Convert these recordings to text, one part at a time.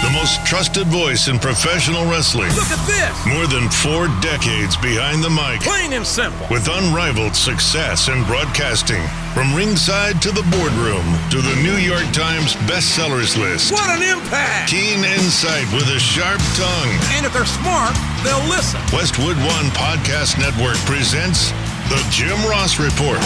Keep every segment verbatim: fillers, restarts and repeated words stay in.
the most trusted voice in professional wrestling. Look at this! More than four decades behind the mic. Plain and simple. With unrivaled success in broadcasting. From ringside to the boardroom to the New York Times bestsellers list. What an impact! Keen insight with a sharp tongue. And if they're smart, they'll listen. Westwood One Podcast Network presents The Jim Ross Report.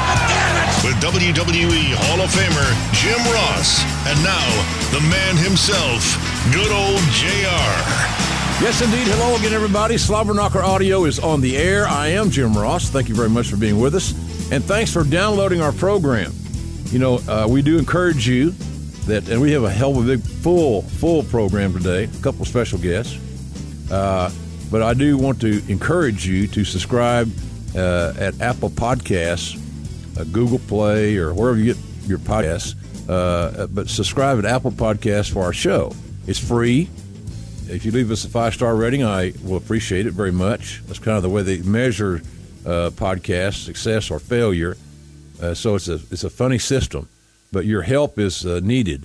With W W E Hall of Famer Jim Ross. And now, the man himself, good old J R. Yes, indeed. Hello again, everybody. Slobber Knocker Audio is on the air. I am Jim Ross. Thank you very much for being with us. And thanks for downloading our program. You know, uh, we do encourage you that, and we have a hell of a big, full, full program today, a couple of special guests. Uh, but I do want to encourage you to subscribe uh, at Apple Podcasts, uh, Google Play, or wherever you get your podcasts. Uh, but subscribe at Apple Podcasts for our show. It's free. If you leave us a five-star rating, I will appreciate it very much. That's kind of the way they measure uh, podcast success or failure. Uh, so it's a it's a funny system, but your help is uh, needed.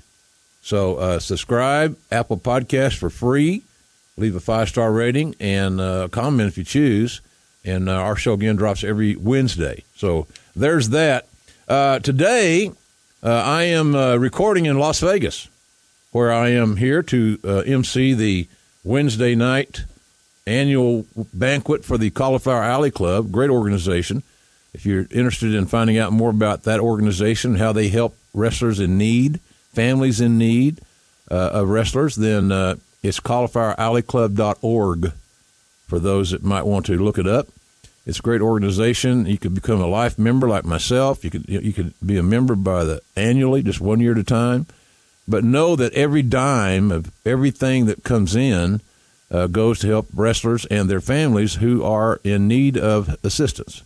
So uh, subscribe, Apple Podcasts for free. Leave a five-star rating and uh, comment if you choose. And uh, our show, again, drops every Wednesday. So there's that. Uh, today, uh, I am uh, recording in Las Vegas, where I am here to uh, emcee the Wednesday night annual banquet for the Cauliflower Alley Club. Great organization. If you're interested in finding out more about that organization, how they help wrestlers in need, families in need uh, of wrestlers, then uh, it's cauliflower alley club dot org for those that might want to look it up. It's a great organization. You could become a life member like myself. You could you could be a member by the annually, just one year at a time. But know that every dime of everything that comes in uh, goes to help wrestlers and their families who are in need of assistance.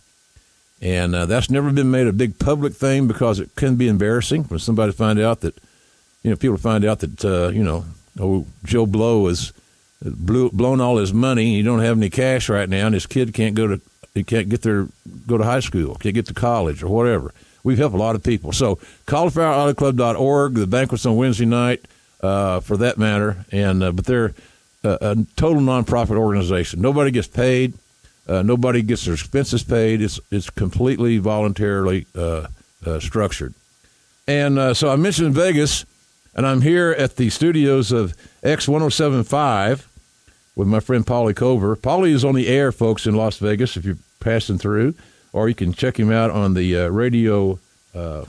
And uh, that's never been made a big public thing because it can be embarrassing when somebody find out that, you know, people find out that, uh, you know, oh, Joe Blow has blew, blown all his money. He don't have any cash right now, and his kid can't go to he can't get there, go to high school, can't get to college or whatever. We've helped a lot of people. So cauliflower alley club dot org, the banquet's on Wednesday night, uh, for that matter. And uh, but they're a, a total nonprofit organization. Nobody gets paid. Uh, nobody gets their expenses paid. It's it's completely voluntarily uh, uh, structured. And uh, so I mentioned Vegas, and I'm here at the studios of X one oh seven point five with my friend Paulie Cover. Paulie is on the air, folks, in Las Vegas if you're passing through. Or you can check him out on the uh, radio uh,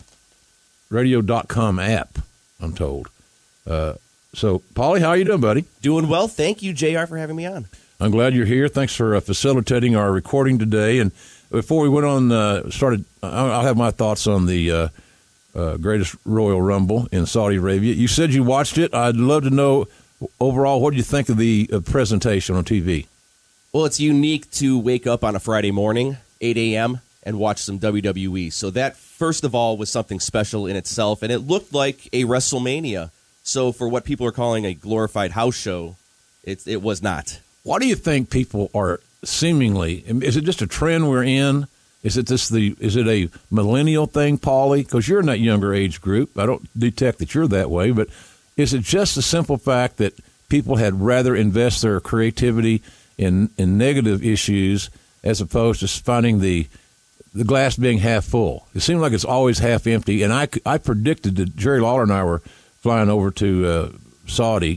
radio dot com app, I'm told. Uh, so, Paulie, how are you doing, buddy? Doing well. Thank you, J R, for having me on. I'm glad you're here. Thanks for uh, facilitating our recording today. And before we went on, uh, started, I'll have my thoughts on the uh, uh, greatest Royal Rumble in Saudi Arabia. You said you watched it. I'd love to know, overall, what did you think of the uh, presentation on T V? Well, it's unique to wake up on a Friday morning, eight a.m., and watch some W W E. So that, first of all, was something special in itself, and it looked like a WrestleMania. So for what people are calling a glorified house show, it, it was not. Why do you think people are seemingly, is it just a trend we're in? Is it just the, is it a millennial thing, Paulie? Because you're in that younger age group. I don't detect that you're that way, but is it just the simple fact that people had rather invest their creativity in, in negative issues as opposed to finding the the glass being half full? It seemed like it's always half empty. And I, I predicted that Jerry Lawler and I were flying over to uh, Saudi.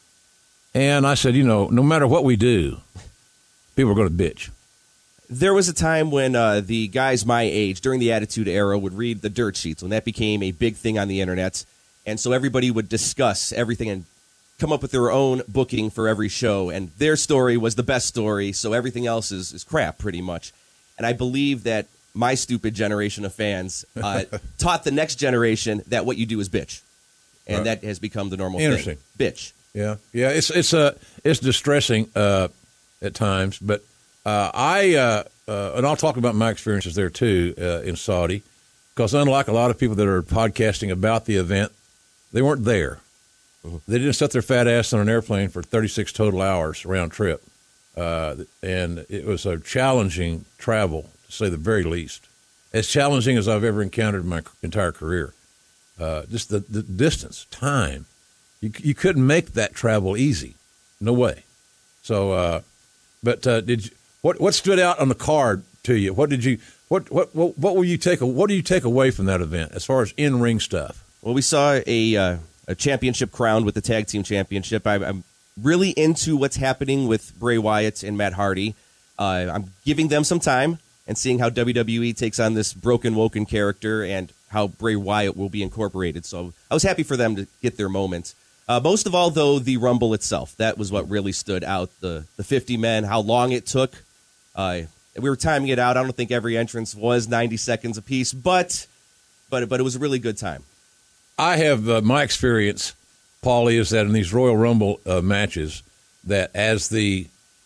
And I said, you know, no matter what we do, people are going to bitch. There was a time when uh, the guys my age, during the Attitude Era, would read the dirt sheets, when that became a big thing on the internet. And so everybody would discuss everything and come up with their own booking for every show. And their story was the best story, so everything else is, is crap, pretty much. And I believe that my stupid generation of fans uh, taught the next generation that what you do is bitch. And right. That has become the normal Interesting. thing. Bitch. Yeah, yeah, it's it's uh, it's distressing uh, at times, but uh, I uh, uh, and I'll talk about my experiences there too uh, in Saudi, because unlike a lot of people that are podcasting about the event, they weren't there. Mm-hmm. They didn't set their fat ass on an airplane for thirty-six total hours round trip, uh, and it was a challenging travel, to say the very least, as challenging as I've ever encountered in my entire career. Uh, just the, the distance, time. You you couldn't make that travel easy, no way. So, uh, but uh, did you, what what stood out on the card to you? What did you what what what, what will you take? What do you take away from that event as far as in ring stuff? Well, we saw a uh, a championship crowned with the tag team championship. I, I'm really into what's happening with Bray Wyatt and Matt Hardy. Uh, I'm giving them some time and seeing how W W E takes on this broken Woken character and how Bray Wyatt will be incorporated. So I was happy for them to get their moment. Uh, most of all, though, the Rumble itself. That was what really stood out. The the fifty men, how long it took. Uh, we were timing it out. I don't think every entrance was ninety seconds apiece, but but but it was a really good time. I have uh, my experience, Paulie, is that in these Royal Rumble uh, matches, that as the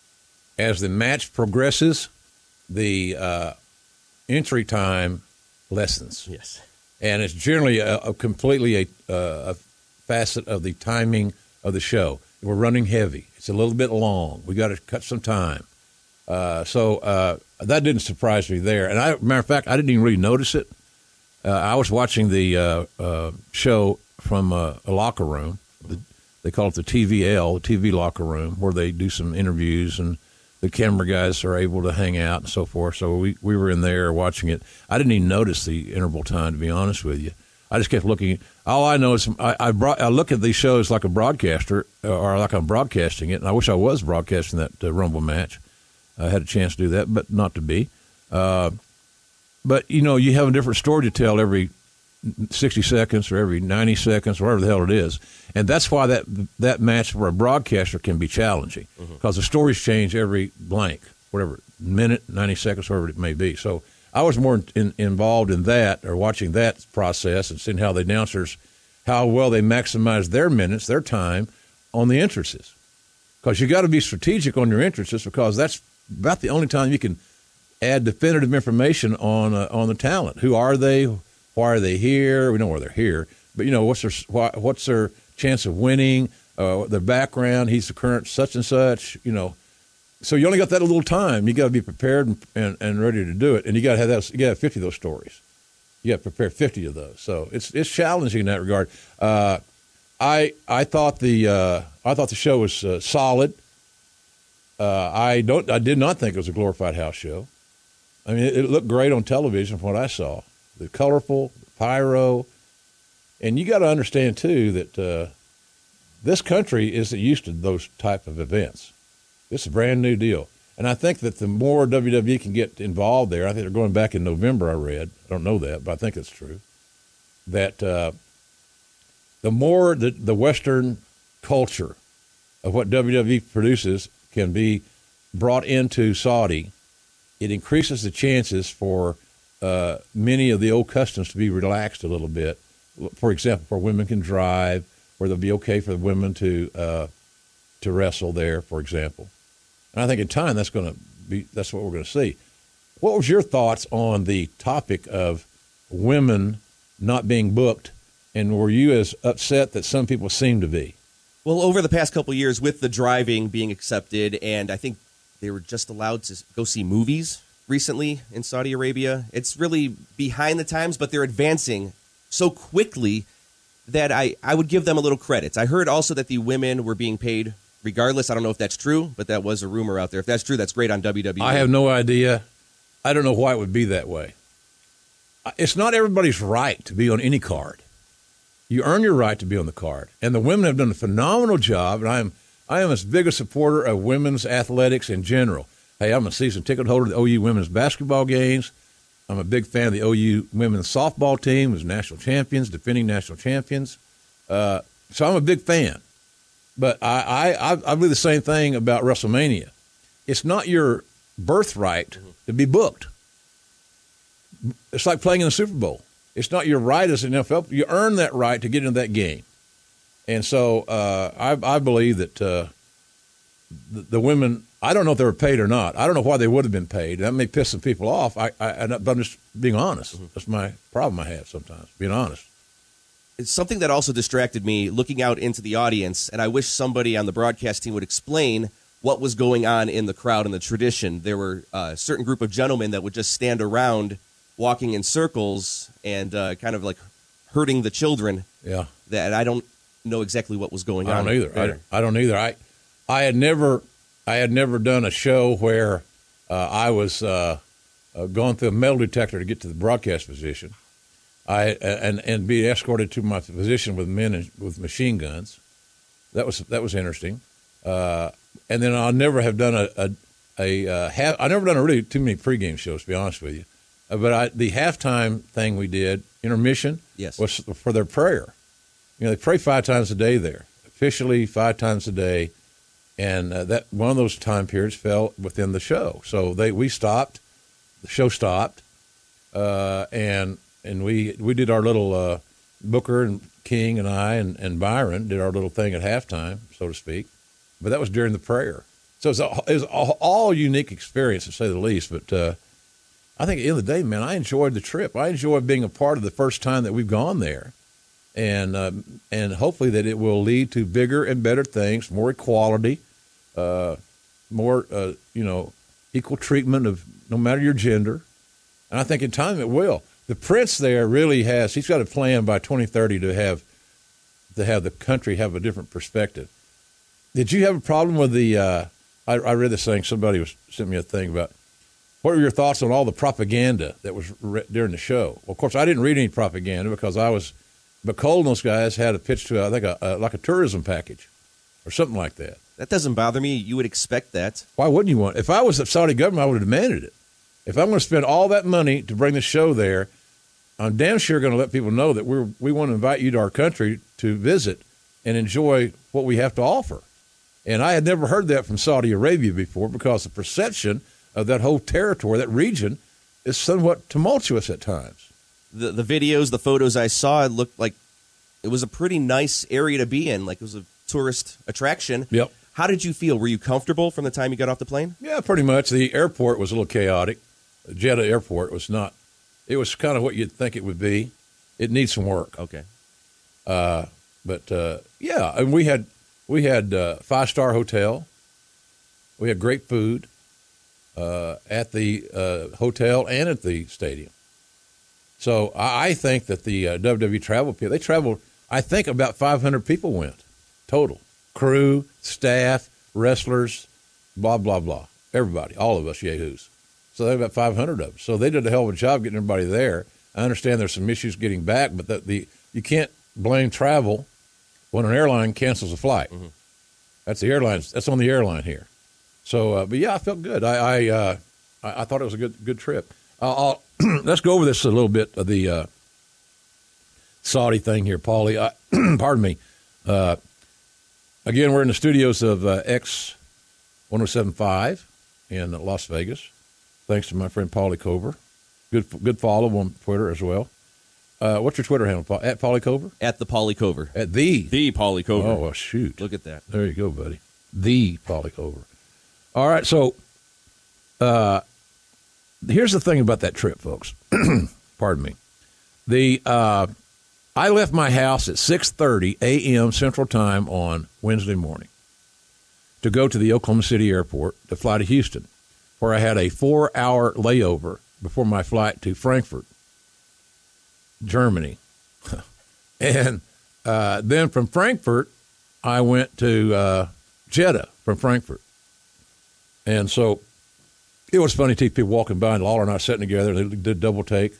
as the match progresses, the uh, entry time lessens. Yes, and it's generally a, a completely a, a facet of the timing of the show. We're running heavy. It's a little bit long. We got to cut some time. Uh, so uh, that didn't surprise me there. And I, matter of fact, I didn't even really notice it. Uh, I was watching the uh, uh, show from uh, a locker room. The, they call it the T V L, the T V locker room, where they do some interviews and the camera guys are able to hang out and so forth. So we, we were in there watching it. I didn't even notice the interval time, to be honest with you. I just kept looking. All I know is I, I, brought, I look at these shows like a broadcaster, or like I'm broadcasting it, and I wish I was broadcasting that uh, Rumble match. I had a chance to do that, but not to be. Uh, but, you know, you have a different story to tell every sixty seconds or every ninety seconds, whatever the hell it is. And that's why that that match for a broadcaster can be challenging, because mm-hmm. the stories change every blank, whatever, minute, ninety seconds, whatever it may be. So I was more in, involved in that, or watching that process and seeing how the announcers, how well they maximize their minutes, their time on the entrances. Because you got to be strategic on your entrances, because that's about the only time you can add definitive information on uh, on the talent. Who are they? Why are they here? We know why they're here, but you know what's their why, what's their chance of winning? Uh, their background. He's the current such and such. You know, so you only got that little time. You got to be prepared and, and, and ready to do it, and you got to have that. You got to have fifty of those stories. You got to prepare fifty of those. So it's it's challenging in that regard. Uh, I I thought the uh, I thought the show was uh, solid. Uh, I don't. I did not think it was a glorified house show. I mean, it, it looked great on television from what I saw. The colorful, the pyro, and you got to understand too that uh, this country isn't used to those type of events. This is a brand new deal, and I think that the more W W E can get involved there, I think they're going back in November. I read. I don't know that, but I think it's true. That uh, the more the the Western culture of what W W E produces can be brought into Saudi, it increases the chances for uh, many of the old customs to be relaxed a little bit. For example, where women can drive, where they'll be okay for the women to uh, to wrestle there, for example. And I think in time that's going to be that's what we're going to see. What was your thoughts on the topic of women not being booked, and were you as upset that some people seem to be? Well, over the past couple of years, with the driving being accepted, and I think they were just allowed to go see movies recently in Saudi Arabia, it's really behind the times, but they're advancing so quickly that I, I would give them a little credit. I heard also that the women were being paid regardless. I don't know if that's true, but that was a rumor out there. If that's true, that's great on W W E. I have no idea. I don't know why it would be that way. It's not everybody's right to be on any card. You earn your right to be on the card. And the women have done a phenomenal job, and I am I am as big a supporter of women's athletics in general. Hey, I'm a season ticket holder of the O U women's basketball games. I'm a big fan of the O U women's softball team, who's national champions, defending national champions. Uh, so I'm a big fan. But I, I, I believe the same thing about WrestleMania. It's not your birthright mm-hmm. to be booked. It's like playing in the Super Bowl. It's not your right as an N F L. You earn that right to get into that game. And so uh, I, I believe that uh, the, the women, I don't know if they were paid or not. I don't know why they would have been paid. That may piss some people off. I, I, but I'm just being honest. Mm-hmm. That's my problem I have sometimes, being honest. It's something that also distracted me looking out into the audience, and I wish somebody on the broadcast team would explain what was going on in the crowd and the tradition. There were a certain group of gentlemen that would just stand around walking in circles and uh, kind of like hurting the children. Yeah. That I don't know exactly what was going I on. don't either. there. I, I don't either. I I had never I had never done a show where uh, I was uh, uh, going through a metal detector to get to the broadcast position. I and and be escorted to my position with men in, with machine guns. That was that was interesting. Uh, and then I'll never have done a a, a uh, half. I never done a really too many pregame shows, to be honest with you. Uh, but I, the halftime thing we did, intermission, Yes. was for their prayer. You know, they pray five times a day there, officially five times a day, and uh, that one of those time periods fell within the show. So they we stopped, the show stopped, uh, and and we we did our little uh, Booker and King and I and, and Byron did our little thing at halftime, so to speak. But that was during the prayer. So it's a, it was all, all unique experience, to say the least. But uh, I think at the end of the day, man, I enjoyed the trip. I enjoyed being a part of the first time that we've gone there. And uh, and hopefully that it will lead to bigger and better things, more equality, uh, more, uh, you know, equal treatment of no matter your gender. And I think in time it will. The prince there really has, he's got a plan by twenty thirty to have to have the country have a different perspective. Did you have a problem with the, uh, I, I read this thing, somebody was sent me a thing about, what were your thoughts on all the propaganda that was re- during the show? Well, of course, I didn't read any propaganda because I was, but Cole and those guys had a pitch to, I think, a, a, like a tourism package or something like that. That doesn't bother me. You would expect that. Why wouldn't you want? If I was the Saudi government, I would have demanded it. If I'm going to spend all that money to bring the show there, I'm damn sure going to let people know that we're we want to invite you to our country to visit and enjoy what we have to offer. And I had never heard that from Saudi Arabia before because the perception of that whole territory, that region, is somewhat tumultuous at times. The the videos, the photos I saw, it looked like it was a pretty nice area to be in, like it was a tourist attraction. Yep. How did you feel? Were you comfortable from the time you got off the plane? Yeah, pretty much. The airport was a little chaotic. The Jeddah airport was not. It was kind of what you'd think it would be. It needs some work. Okay. Uh, but uh, yeah, and we had we had uh, five star hotel. We had great food uh, at the uh, hotel and at the stadium. So I, I think that the uh, W W E travel people, they traveled. I think about five hundred people went total. Crew, staff, wrestlers, blah blah blah. Everybody, all of us yahoos. So they had about five hundred of them. So they did a hell of a job getting everybody there. I understand there's some issues getting back, but the, the you can't blame travel when an airline cancels a flight. Mm-hmm. That's the airlines. That's on the airline here. So, uh, but yeah, I felt good. I I, uh, I I thought it was a good good trip. Uh, I'll, let's go over this a little bit of the uh, Saudi thing here, Paulie. Uh, pardon me. Uh, again, we're in the studios of uh, X one oh seven point five in Las Vegas. Thanks to my friend Paulie Cover. Good good follow on Twitter as well. Uh, what's your Twitter handle, Paul? At Paulie Cover? At the Paulie Cover. At the? The Paulie Cover. Oh, well, shoot. Look at that. There you go, buddy. The Paulie Cover. All right, so uh, here's the thing about that trip, folks. Pardon me. The uh, I left my house at six thirty a.m. Central Time on Wednesday morning to go to the Oklahoma City airport to fly to Houston, where I had a four-hour layover before my flight to Frankfurt, Germany. and uh, then from Frankfurt, I went to uh, Jeddah from Frankfurt. And so it was funny to see people walking by, and Lawler and I sitting together, and they did double take.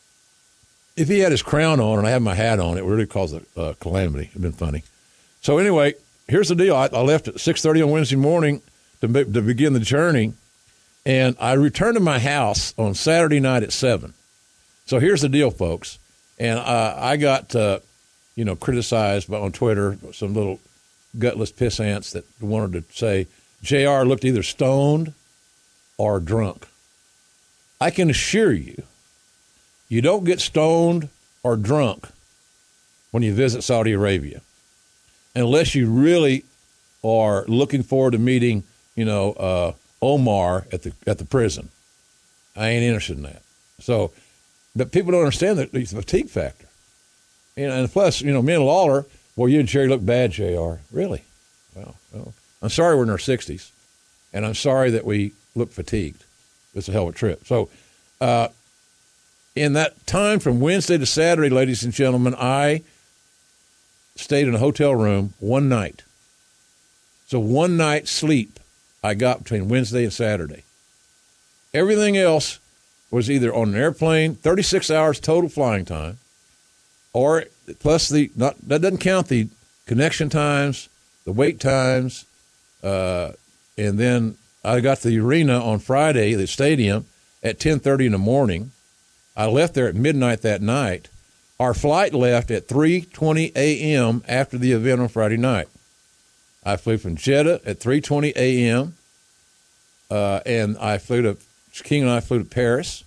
If he had his crown on and I had my hat on, it would really cause a uh, calamity. It would have been funny. So anyway, here's the deal. I, I left at six thirty on Wednesday morning to, be, to begin the journey. And I returned to my house on Saturday night at seven. So here's the deal, folks. And uh, I got, uh, you know, criticized by, on Twitter, some little gutless piss ants that wanted to say J R looked either stoned or drunk. I can assure you, you don't get stoned or drunk when you visit Saudi Arabia, unless you really are looking forward to meeting, you know, uh, Omar at the at the prison. I ain't interested in that. So, but people don't understand the, the fatigue factor. You know, and plus, you know, me and Lawler, well, you and Jerry look bad, J R. Really? Well, well, I'm sorry we're in our sixties, and I'm sorry that we look fatigued. It's a hell of a trip. So, uh, in that time from Wednesday to Saturday, ladies and gentlemen, I stayed in a hotel room one night. So one night sleep I got between Wednesday and Saturday. Everything else was either on an airplane, thirty-six hours total flying time, or plus the, not that doesn't count the connection times, the wait times, uh, and then I got to the arena on Friday, the stadium, at ten thirty in the morning. I left there at midnight that night. Our flight left at three twenty a.m. after the event on Friday night. I flew from Jeddah at three twenty a.m., uh, and I flew to, King and I flew to Paris.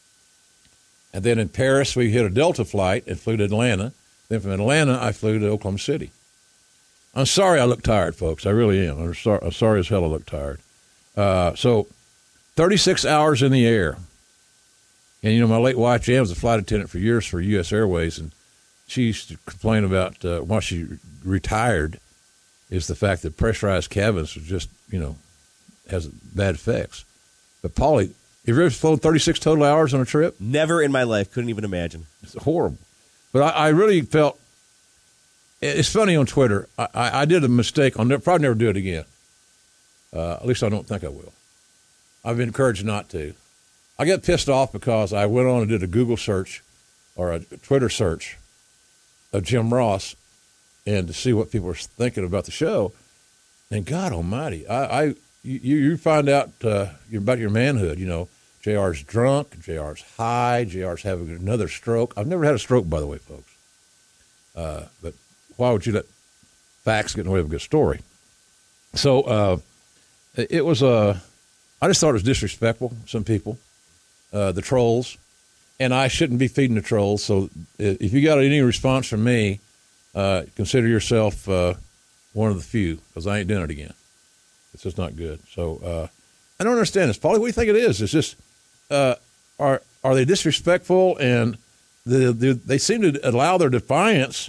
And then in Paris, we hit a Delta flight and flew to Atlanta. Then from Atlanta, I flew to Oklahoma City. I'm sorry I look tired, folks. I really am. I'm sorry, I'm sorry as hell I look tired. Uh, so thirty-six hours in the air. And, you know, my late wife, Jan, was a flight attendant for years for U S Airways, and she used to complain about, uh, while she retired, is the fact that pressurized cabins was just, you know, has bad effects. But, Paulie, have you ever flown thirty-six total hours on a trip? Never in my life. Couldn't even imagine. It's horrible. But I, I really felt, it's funny on Twitter, I, I, I did a mistake. I'll never, probably never do it again. Uh, at least I don't think I will. I've been encouraged not to. I got pissed off because I went on and did a Google search or a Twitter search of Jim Ross and to see what people were thinking about the show. And God almighty, I, I you, you find out uh, about your manhood. You know, J R's drunk, J R's high, J R's having another stroke. I've never had a stroke, by the way, folks. Uh, but why would you let facts get in the way of a good story? So uh, it was, uh, I just thought it was disrespectful, some people. Uh, the trolls, and I shouldn't be feeding the trolls. So if you got any response from me, uh, consider yourself uh, one of the few, because I ain't doing it again. It's just not good. So uh, I don't understand this. Paulie, what do you think it is? It's just, uh, are are they disrespectful, and the, the, they seem to allow their defiance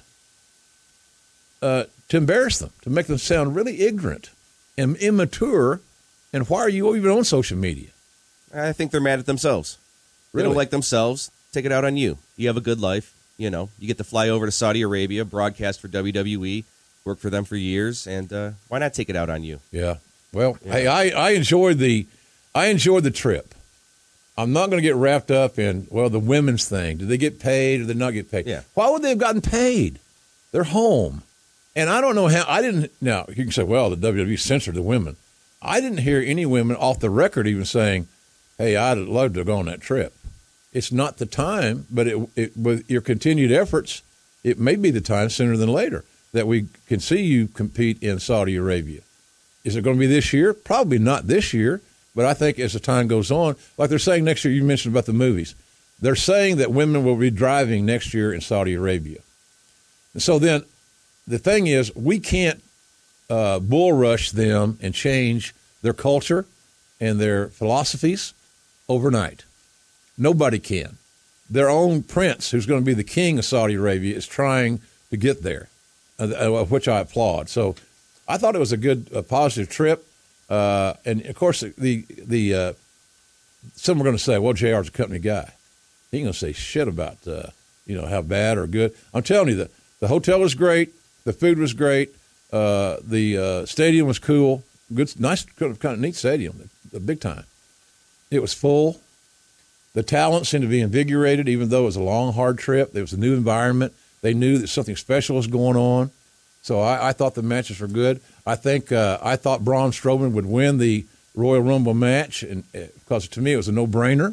uh, to embarrass them, to make them sound really ignorant and immature, and why are you even on social media? I think they're mad at themselves. They Really? don't like themselves. Take it out on you. You have a good life. You know, you get to fly over to Saudi Arabia, broadcast for W W E, work for them for years, and uh, why not take it out on you? Yeah. Well, Yeah. hey, I, I enjoyed the I enjoyed the trip. I'm not going to get wrapped up in, well, the women's thing. Did they get paid or did they not get paid? Yeah. Why would they have gotten paid? They're home. And I don't know how, I didn't, now, you can say, well, the W W E censored the women. I didn't hear any women off the record even saying, hey, I'd love to go on that trip. It's not the time, but it, it, with your continued efforts, it may be the time sooner than later that we can see you compete in Saudi Arabia. Is it going to be this year? Probably not this year, but I think as the time goes on, like they're saying next year, you mentioned about the movies, they're saying that women will be driving next year in Saudi Arabia. And so then the thing is, we can't uh, bull rush them and change their culture and their philosophies overnight. Nobody can. Their own prince, who's going to be the king of Saudi Arabia, is trying to get there, uh, which I applaud. So I thought it was a good, a positive trip. Uh, and, of course, the the uh, some are going to say, well, J R's a company guy. He ain't going to say shit about, uh, you know, how bad or good. I'm telling you, the, the hotel was great. The food was great. Uh, the uh, stadium was cool. Good, nice, kind of neat stadium, the big time. It was full. The talent seemed to be invigorated, even though it was a long, hard trip. There was a new environment. They knew that something special was going on. So I, I thought the matches were good. I think uh, I thought Braun Strowman would win the Royal Rumble match, and uh, because to me it was a no-brainer,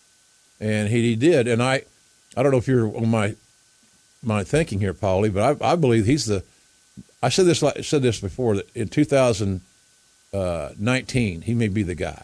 and he, he did. And I, I don't know if you're on my my thinking here, Paulie, but I, I believe he's the. I said this like, said this before that in two thousand nineteen he may be the guy.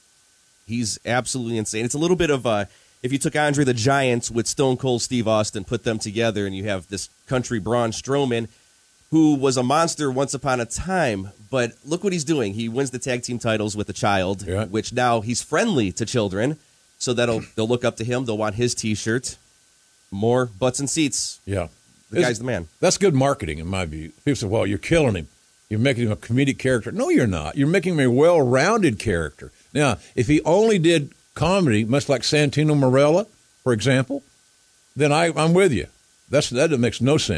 He's absolutely insane. It's a little bit of a, if you took Andre the Giant with Stone Cold Steve Austin, put them together, and you have this country Braun Strowman, who was a monster once upon a time, but look what he's doing. He wins the tag team titles with a child, Yeah. which now he's friendly to children, so that'll they'll look up to him. They'll want his T-shirt. More butts and seats. Yeah. The It's- guy's the man. That's good marketing, in my view. People say, well, you're killing him. You're making him a comedic character. No, you're not. You're making him a well-rounded character. Now, if he only did comedy, much like Santino Marella, for example, then I, I'm with you. That's That makes no sense.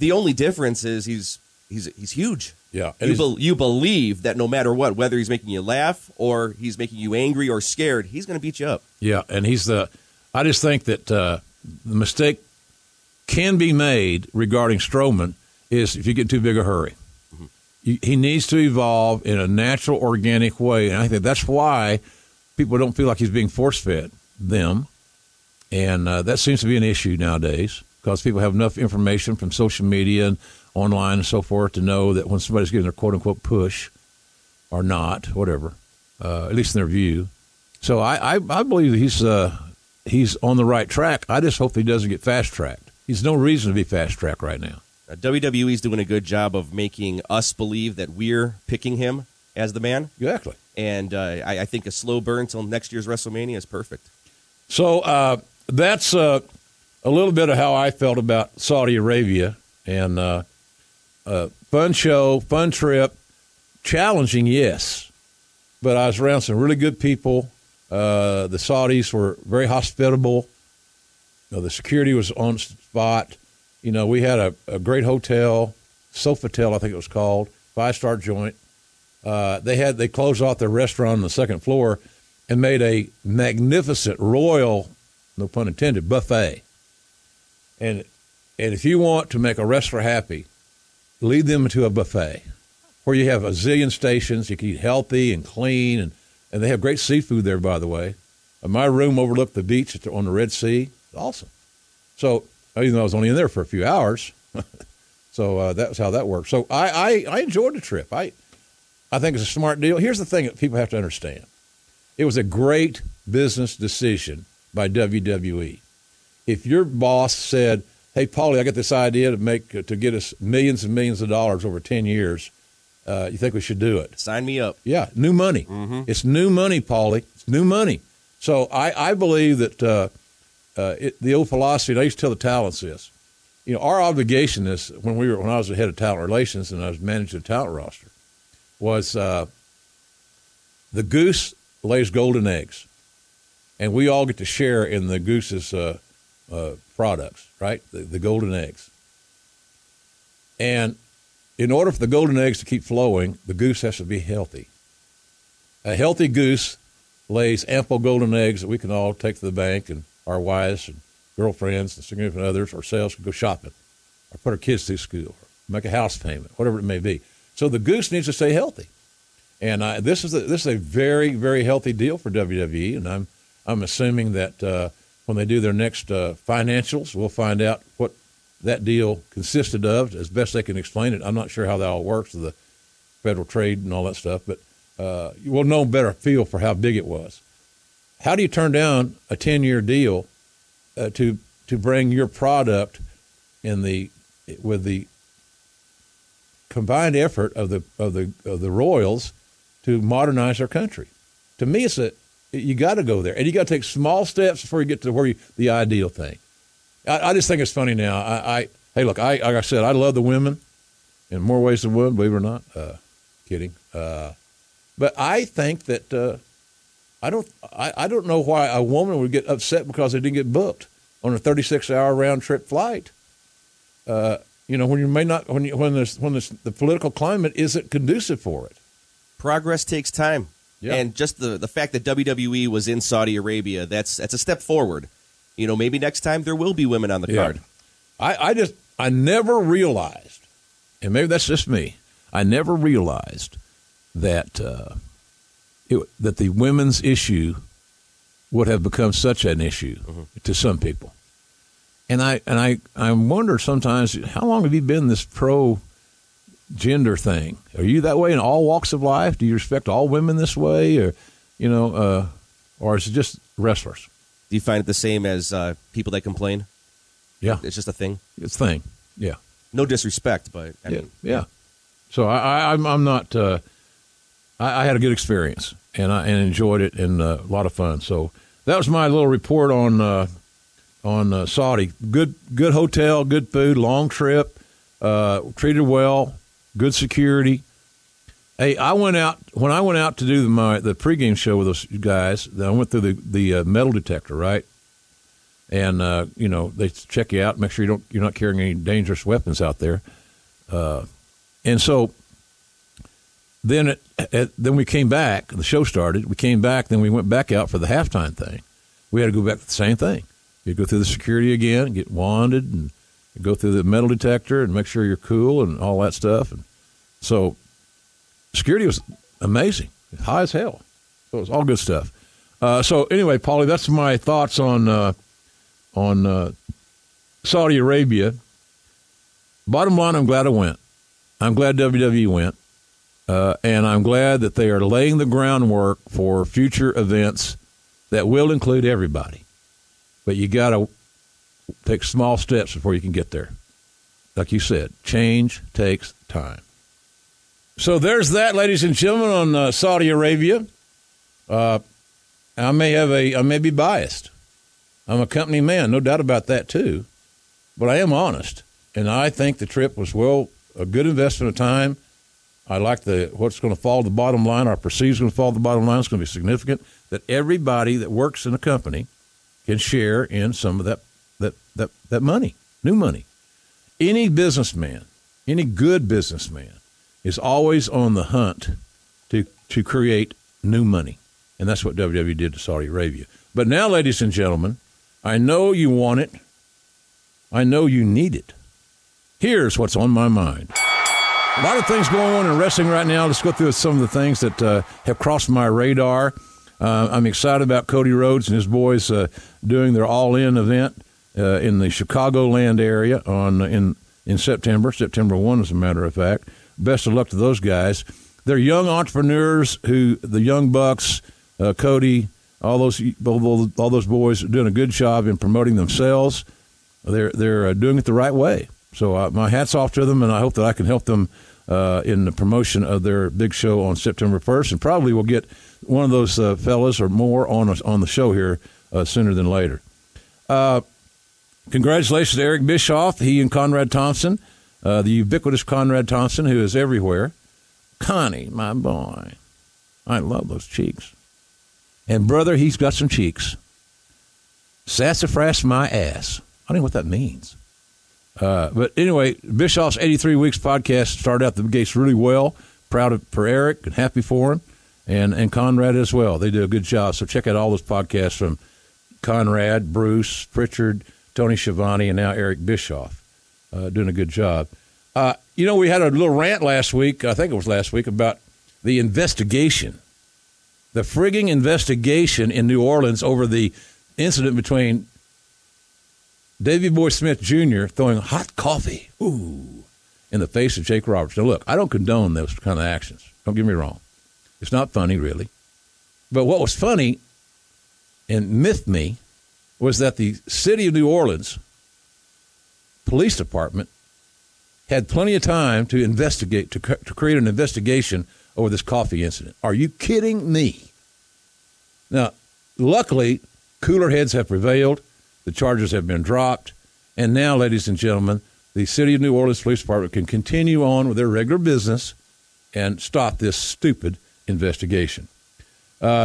The only difference is he's he's he's huge. Yeah, you, be, you believe that no matter what, whether he's making you laugh or he's making you angry or scared, he's going to beat you up. Yeah, and he's the. I just think that uh, the mistake can be made regarding Strowman is if you get too big a hurry. Mm-hmm. You, he needs to evolve in a natural, organic way, and I think that's why people don't feel like he's being force-fed them, and uh, that seems to be an issue nowadays because people have enough information from social media and online and so forth to know that when somebody's getting their quote-unquote push or not, whatever, uh, at least in their view. So I, I, I believe he's uh, he's on the right track. I just hope he doesn't get fast-tracked. He's no reason to be fast-tracked right now. Uh, W W E's doing a good job of making us believe that we're picking him as the man. Exactly. And uh, I, I think a slow burn until next year's WrestleMania is perfect. So uh, that's uh, a little bit of how I felt about Saudi Arabia. And uh, uh, fun show, fun trip, challenging, yes. But I was around some really good people. Uh, the Saudis were very hospitable. You know, the security was on spot. You know, we had a, a great hotel, Sofitel, I think it was called, five-star joint. Uh, they had they closed off their restaurant on the second floor and made a magnificent royal, no pun intended, buffet. And and if you want to make a wrestler happy, lead them to a buffet where you have a zillion stations. You can eat healthy and clean, and, and they have great seafood there, by the way. Uh, my room overlooked the beach at the, on the Red Sea. It's awesome. So even though I was only in there for a few hours, so uh, that was how that worked. So I, I, I enjoyed the trip. I I think it's a smart deal. Here's the thing that people have to understand. It was a great business decision by W W E. If your boss said, hey, Paulie, I got this idea to make uh, to get us millions and millions of dollars over ten years, uh, you think we should do it? Sign me up. Yeah, new money. Mm-hmm. It's new money, Paulie. It's new money. So I, I believe that uh, uh, it, the old philosophy, and I used to tell the talents this, you know, our obligation is, when we were when I was the head of talent relations and I was managing the talent roster, was uh, the goose lays golden eggs, and we all get to share in the goose's uh, uh, products, right? The, the golden eggs. And in order for the golden eggs to keep flowing, the goose has to be healthy. A healthy goose lays ample golden eggs that we can all take to the bank, and our wives and girlfriends and significant others, ourselves, can go shopping, or put our kids through school, or make a house payment, whatever it may be. So the goose needs to stay healthy, and I, this is a, this is a very, very healthy deal for W W E. And I'm I'm assuming that uh, when they do their next uh, financials, we'll find out what that deal consisted of as best they can explain it. I'm not sure how that all works, the federal trade and all that stuff, but uh, you will know better feel for how big it was. How do you turn down a ten-year deal uh, to to bring your product in the with the combined effort of the of the of the royals to modernize our country? To me, it's a you got to go there, and you got to take small steps before you get to where you, the ideal thing. I, I just think it's funny now. I, I hey, look, I like I said, I love the women in more ways than one. Believe it or not, uh, kidding. Uh, but I think that uh, I don't I, I don't know why a woman would get upset because they didn't get booked on a thirty-six hour round trip flight. Uh, You know, when you may not, when you, when there's, when there's, the political climate isn't conducive for it. Progress takes time, yeah. And just the the fact that W W E was in Saudi Arabia, that's that's a step forward. You know, maybe next time there will be women on the yeah. card. I, I just, I never realized, and maybe that's just me. I never realized that uh, it, that the women's issue would have become such an issue mm-hmm. to some people. And I and I, I wonder sometimes, how long have you been this pro-gender thing? Are you that way in all walks of life? Do you respect all women this way, or you know, uh, or is it just wrestlers? Do you find it the same as uh, people that complain? Yeah, it's just a thing. It's a thing. Yeah. No disrespect, but I yeah, mean, yeah. So I, I I'm I'm not. Uh, I, I had a good experience, and I and enjoyed it, and uh, a lot of fun. So that was my little report on. Uh, on uh, Saudi. Good good hotel, good food, long trip, uh, treated well, good security. Hey, I went out, when I went out to do my the pregame show with those guys, I went through the, the uh, metal detector, right? and uh, you know they check you out, make sure you don't you're not carrying any dangerous weapons out there, uh, and so then it, it, then we came back. The show started. We came back. Then we went back out for the halftime thing. We had to go back to the same thing. You go through the security again, get wanded, and go through the metal detector and make sure you're cool and all that stuff. And so security was amazing, high as hell. So it was all good stuff. Uh, so anyway, Paulie, that's my thoughts on uh, on uh, Saudi Arabia. Bottom line, I'm glad I went. I'm glad W W E went. Uh, and I'm glad that they are laying the groundwork for future events that will include everybody. But you got to take small steps before you can get there. Like you said, change takes time. So there's that, ladies and gentlemen, on uh, Saudi Arabia. Uh, I may have a, I may be biased. I'm a company man, no doubt about that too. But I am honest, and I think the trip was well a good investment of time. I like the what's going to fall to the bottom line. Our perceived is going to fall to the bottom line. It's going to be significant that everybody that works in a company can share in some of that that that that money, new money. Any businessman, any good businessman, is always on the hunt to to create new money, and that's what W W E did to Saudi Arabia. But now, ladies and gentlemen, I know you want it. I know you need it. Here's what's on my mind. A lot of things going on in wrestling right now. Let's go through some of the things that uh, have crossed my radar. Uh, I'm excited about Cody Rhodes and his boys uh, doing their all-in event uh, in the Chicagoland area on in in September, September first, as a matter of fact. Best of luck to those guys. They're young entrepreneurs who, the Young Bucks, uh, Cody, all those all those boys are doing a good job in promoting themselves. They're they're uh, doing it the right way. So uh, my hat's off to them, and I hope that I can help them uh, in the promotion of their big show on September first. And probably we'll get one of those uh, fellas or more on us on the show here uh, sooner than later. Uh, congratulations to Eric Bischoff, he and Conrad Thompson, uh, the ubiquitous Conrad Thompson, who is everywhere. Connie, my boy, I love those cheeks. And brother, he's got some cheeks. Sassafras my ass. I don't know what that means. Uh, but anyway, Bischoff's eighty-three Weeks podcast started out the gates really well. Proud of, for Eric and happy for him, and, and Conrad as well. They did a good job. So check out all those podcasts from Conrad, Bruce, Pritchard, Tony Schiavone, and now Eric Bischoff, uh, doing a good job. Uh, you know, we had a little rant last week, I think it was last week, about the investigation, the frigging investigation in New Orleans over the incident between Davey Boy Smith Junior throwing hot coffee, ooh, in the face of Jake Roberts. Now, look, I don't condone those kind of actions. Don't get me wrong. It's not funny, really. But what was funny and miffed me was that the city of New Orleans police department had plenty of time to investigate, to, to create an investigation over this coffee incident. Are you kidding me? Now, luckily, cooler heads have prevailed. The charges have been dropped. And now, ladies and gentlemen, the City of New Orleans Police Department can continue on with their regular business and stop this stupid investigation. Uh,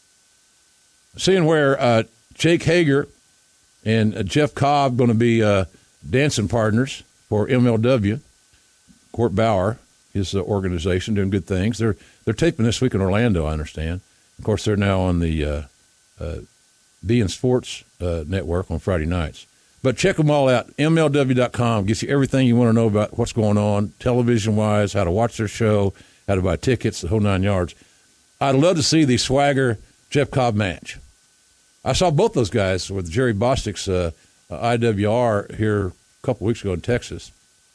seeing where uh, Jake Hager and uh, Jeff Cobb going to be uh, dancing partners for M L W, Court Bauer, his uh, organization, doing good things. They're they're taping this week in Orlando, I understand. Of course, they're now on the uh, uh, B N Sports uh, Network on Friday nights. But check them all out. M L W dot com gets you everything you want to know about what's going on, television-wise, how to watch their show, how to buy tickets, the whole nine yards. I'd love to see the Swagger Jeff Cobb match. I saw both those guys with Jerry Bostic's uh, uh, I W R here a couple weeks ago in Texas,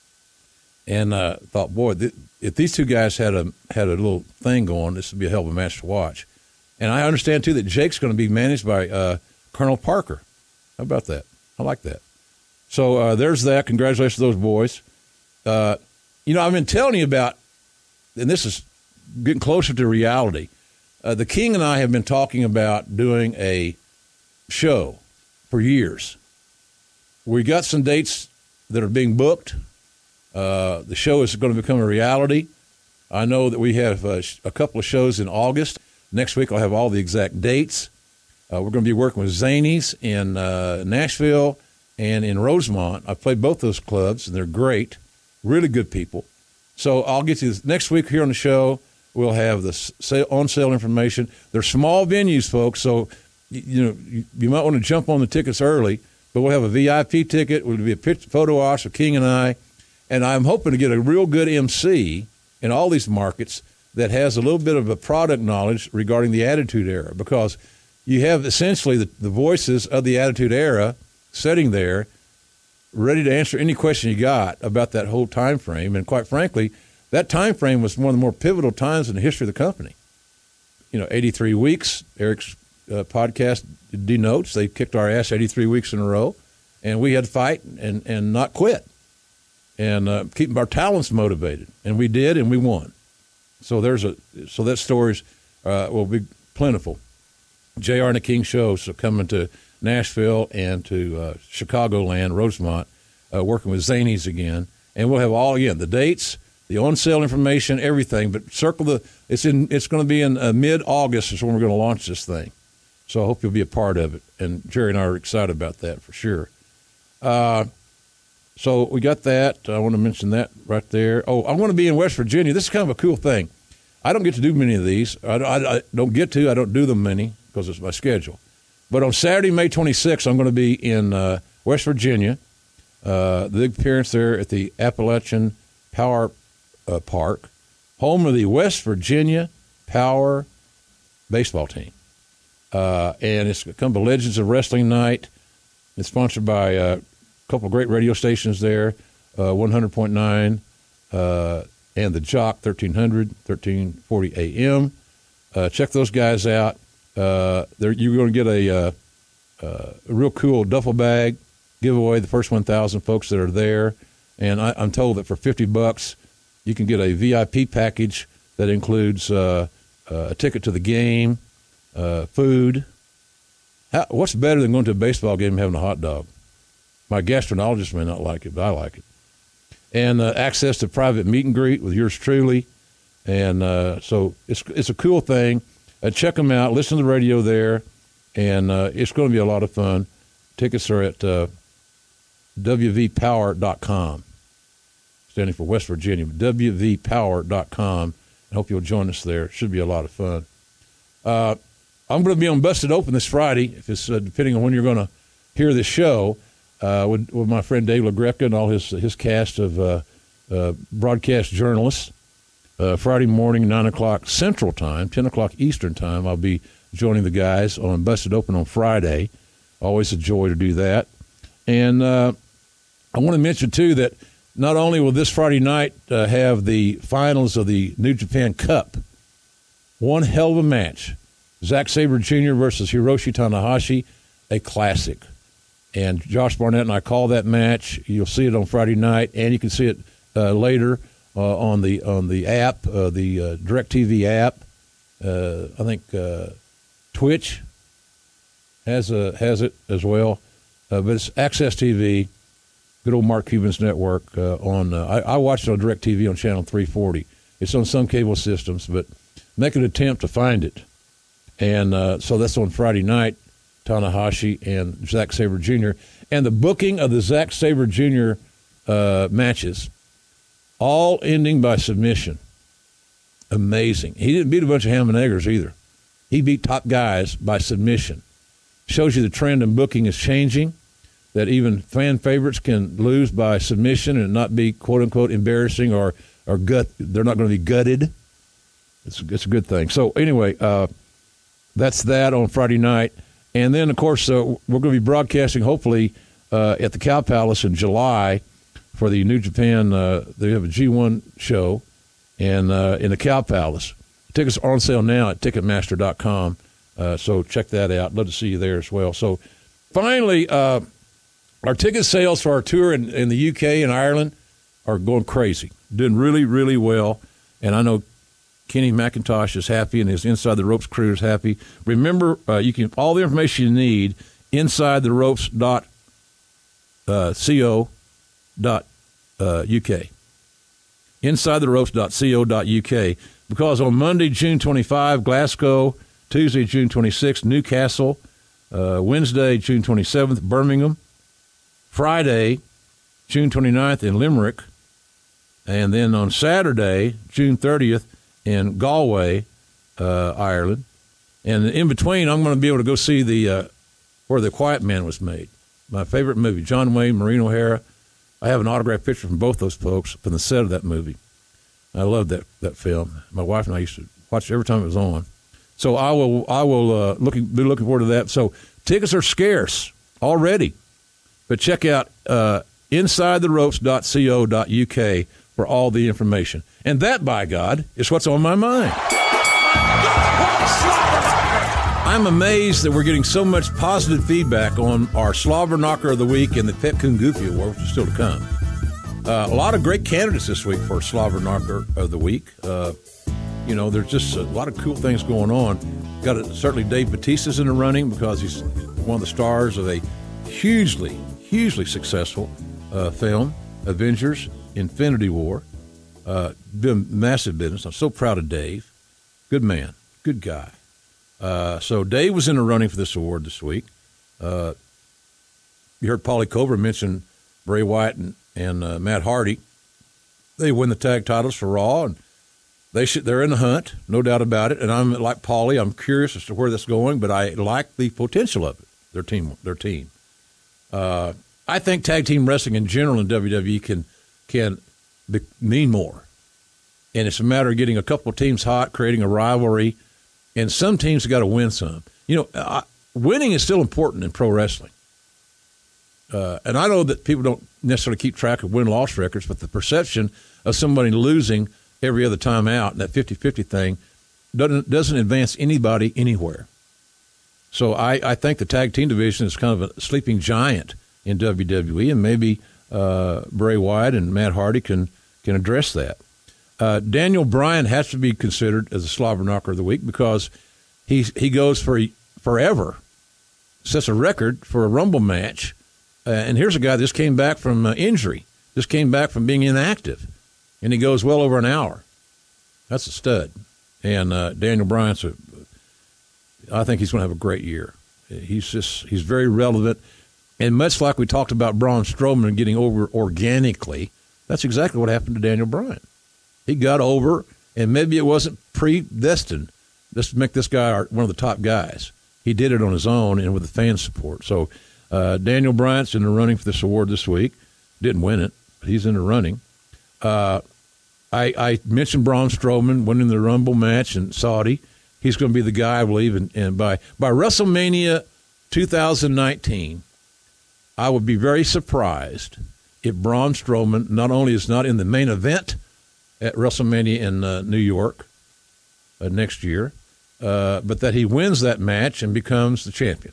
and uh, thought, boy, th- if these two guys had a had a little thing going, this would be a hell of a match to watch. And I understand, too, that Jake's going to be managed by uh, Colonel Parker. How about that? I like that. So uh, there's that. Congratulations to those boys. Uh, you know, I've been telling you about, and this is getting closer to reality, uh, the King and I have been talking about doing a show for years. We got some dates that are being booked. Uh, the show is going to become a reality. I know that we have uh, a couple of shows in August. Next week I'll have all the exact dates. Uh, we're going to be working with Zanies in uh, Nashville and in Rosemont. I've played both those clubs, and they're great, really good people. So I'll get you this. Next week here on the show. We'll have the sale, on-sale information. They're small venues, folks, so you, you know you, you might want to jump on the tickets early. But we'll have a V I P ticket. We'll be a picture, photo ops of King and I, and I'm hoping to get a real good M C in all these markets that has a little bit of a product knowledge regarding the Attitude Era, because you have essentially the, the voices of the Attitude Era sitting there, ready to answer any question you got about that whole time frame, and quite frankly. That time frame was one of the more pivotal times in the history of the company. You know, eighty-three weeks, Eric's uh, podcast denotes. They kicked our ass eighty-three weeks in a row, and we had to fight and, and not quit and uh, keep our talents motivated. And we did, and we won. So there's a so that story's uh, will be plentiful. J R and the King Show, so coming to Nashville and to uh, Chicagoland, Rosemont, uh, working with Zanies again. And we'll have all, again, the dates, the on-sale information, everything, but circle the. It's in. It's going to be in uh, mid-August is when we're going to launch this thing. So I hope you'll be a part of it. And Jerry and I are excited about that for sure. Uh, so we got that. I want to mention that right there. Oh, I want to be in West Virginia. This is kind of a cool thing. I don't get to do many of these. I, I, I don't get to. I don't do them many because it's my schedule. But on Saturday, May twenty-sixth, I'm going to be in uh, West Virginia. Uh, the big appearance there at the Appalachian Power Uh, Park, home of the West Virginia Power baseball team. Uh, and it's come to Legends of Wrestling Night. It's sponsored by uh, a couple of great radio stations there, uh, one hundred point nine uh, and the Jock, thirteen hundred, thirteen forty A M. Uh, check those guys out. Uh, you're going to get a, uh, uh, a real cool duffel bag giveaway, the first one thousand folks that are there. And I, I'm told that for fifty bucks, you can get a V I P package that includes uh, uh, a ticket to the game, uh, food. How, what's better than going to a baseball game and having a hot dog? My gastroenterologist may not like it, but I like it. And uh, access to private meet and greet with yours truly. And uh, so it's it's a cool thing. Uh, check them out. Listen to the radio there. And uh, it's going to be a lot of fun. Tickets are at uh, W V power dot com. Standing for West Virginia, W V power dot com. I hope you'll join us there. It should be a lot of fun. Uh, I'm going to be on Busted Open this Friday, if it's uh, depending on when you're going to hear this show, uh, with, with my friend Dave LaGreca and all his his cast of uh, uh, broadcast journalists. Uh, Friday morning, nine o'clock Central Time, ten o'clock Eastern Time, I'll be joining the guys on Busted Open on Friday. Always a joy to do that. And uh, I want to mention, too, that not only will this Friday night uh, have the finals of the New Japan Cup, one hell of a match, Zack Sabre Junior versus Hiroshi Tanahashi, a classic. And Josh Barnett and I call that match. You'll see it on Friday night, and you can see it uh, later uh, on the on the app, uh, the uh, DirecTV app. Uh, I think uh, Twitch has a, has it as well, uh, but it's Access T V. Good old Mark Cuban's network uh, on. Uh, I, I watched it on DirecTV on channel three forty. It's on some cable systems, but make an attempt to find it. And uh, so that's on Friday night, Tanahashi and Zack Sabre Junior And the booking of the Zack Sabre Junior uh, matches, all ending by submission. Amazing. He didn't beat a bunch of ham and eggers either. He beat top guys by submission. Shows you the trend in booking is changing, that even fan favorites can lose by submission and not be, quote-unquote, embarrassing or, or gut. They're not going to be gutted. It's, it's a good thing. So, anyway, uh, that's that on Friday night. And then, of course, uh, we're going to be broadcasting, hopefully, uh, at the Cow Palace in July for the New Japan. Uh, they have a G one show and uh, in the Cow Palace. Tickets are on sale now at Ticketmaster dot com. Uh, so check that out. Love to see you there as well. So, finally, uh, our ticket sales for our tour in, in the U K and Ireland are going crazy, doing really, really well. And I know Kenny McIntosh is happy, and his Inside the Ropes crew is happy. Remember, uh, you can all the information you need inside the ropes dot co dot U K. inside the ropes dot co dot U K. Because on Monday, June twenty-fifth, Glasgow, Tuesday, June twenty-sixth, Newcastle, Uh, Wednesday, June twenty-seventh, Birmingham. Friday, June twenty-ninth in Limerick. And then on Saturday, June thirtieth, in Galway, uh, Ireland. And in between, I'm going to be able to go see the uh, where The Quiet Man was made. My favorite movie, John Wayne, Maureen O'Hara. I have an autographed picture from both those folks from the set of that movie. I love that, that film. My wife and I used to watch it every time it was on. So I will I will uh, looking be looking forward to that. So tickets are scarce already, but check out uh, inside the ropes dot co dot u k for all the information. And that, by God, is what's on my mind. I'm amazed that we're getting so much positive feedback on our Slobber Knocker of the Week and the Pet Coon Goofy Award, which is still to come. Uh, a lot of great candidates this week for Slobber Knocker of the Week. Uh, you know, there's just a lot of cool things going on. Got a, certainly Dave Bautista's in the running because he's one of the stars of a hugely, hugely successful uh, film, Avengers: Infinity War. Uh, been massive business. I'm so proud of Dave. Good man, good guy. Uh, so Dave was in the running for this award this week. Uh, you heard Paulie Cobra mention Bray Wyatt and, and uh, Matt Hardy. They win the tag titles for Raw, and they should, they're in the hunt, no doubt about it. And I'm like Paulie. I'm curious as to where that's going, but I like the potential of it. Their team, their team. Uh, I think tag team wrestling in general in W W E can can be, mean more, and it's a matter of getting a couple of teams hot, creating a rivalry. And some teams have got to win some. You know, uh, winning is still important in pro wrestling. Uh, and I know that people don't necessarily keep track of win-loss records, but the perception of somebody losing every other time out, that fifty-fifty thing, doesn't doesn't advance anybody anywhere. So I, I think the tag team division is kind of a sleeping giant in W W E, and maybe uh, Bray Wyatt and Matt Hardy can, can address that. Uh, Daniel Bryan has to be considered as a Slobber Knocker of the Week because he he goes for forever, sets a record for a Rumble match. Uh, and here's a guy that just came back from uh, injury, just came back from being inactive, and he goes well over an hour. That's a stud. And uh, Daniel Bryan's a, I think he's going to have a great year. He's just he's very relevant, and much like we talked about Braun Strowman getting over organically, that's exactly what happened to Daniel Bryan. He got over, and maybe it wasn't predestined just to make this guy our, one of the top guys. He did it on his own and with the fan support. So uh, Daniel Bryant's in the running for this award this week. Didn't win it, but he's in the running. Uh, I, I mentioned Braun Strowman winning the Rumble match in Saudi. He's going to be the guy, I believe, and, and by, by WrestleMania two thousand nineteen, I would be very surprised if Braun Strowman not only is not in the main event at WrestleMania in uh, New York uh, next year, uh, but that he wins that match and becomes the champion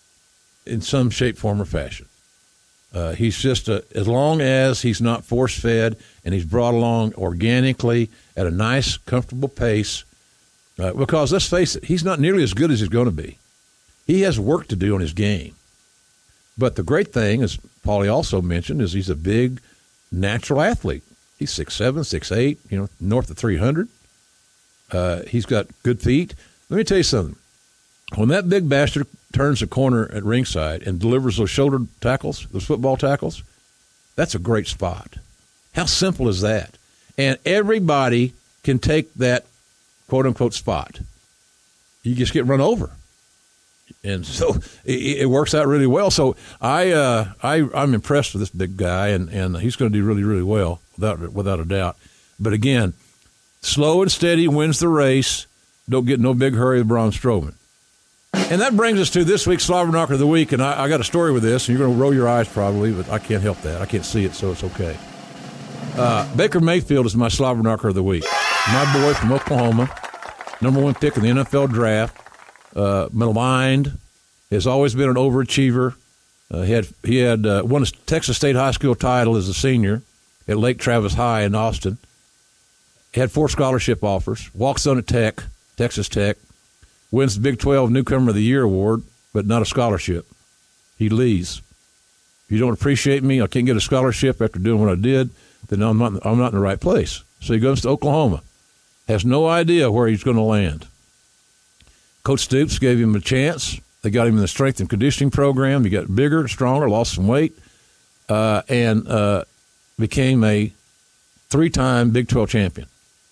in some shape, form, or fashion. Uh, he's just, a, as long as he's not force-fed and he's brought along organically at a nice, comfortable pace, uh, because let's face it, he's not nearly as good as he's going to be. He has work to do on his game. But the great thing, as Paulie also mentioned, is he's a big, natural athlete. He's six seven, six eight, you know, north of three hundred. Uh, he's got good feet. Let me tell you something. When that big bastard turns a corner at ringside and delivers those shoulder tackles, those football tackles, that's a great spot. How simple is that? And everybody can take that quote-unquote spot. You just get run over. And so it, it works out really well. So I, uh, I, I'm impressed with this big guy, and, and he's going to do really, really well, without without a doubt. But again, slow and steady wins the race. Don't get no big hurry with Braun Strowman. And that brings us to this week's Slobber Knocker of the Week. And I, I got a story with this, and you're going to roll your eyes probably, but I can't help that. I can't see it, so it's okay. Uh, Baker Mayfield is my Slobber Knocker of the Week. My boy from Oklahoma, number one pick in the N F L draft. Uh, maligned, has always been an overachiever. Uh, he had he had uh, won a Texas State high school title as a senior at Lake Travis High in Austin. He had four scholarship offers. Walks on at Tech, Texas Tech. Wins the Big twelve Newcomer of the Year award, but not a scholarship. He leaves. If you don't appreciate me, I can't get a scholarship after doing what I did, then I'm not I'm not in the right place. So he goes to Oklahoma. Has no idea where he's going to land. Coach Stoops gave him a chance, They got him in the strength and conditioning program. He got bigger, stronger, lost some weight, uh, and uh, became a three-time Big twelve champion,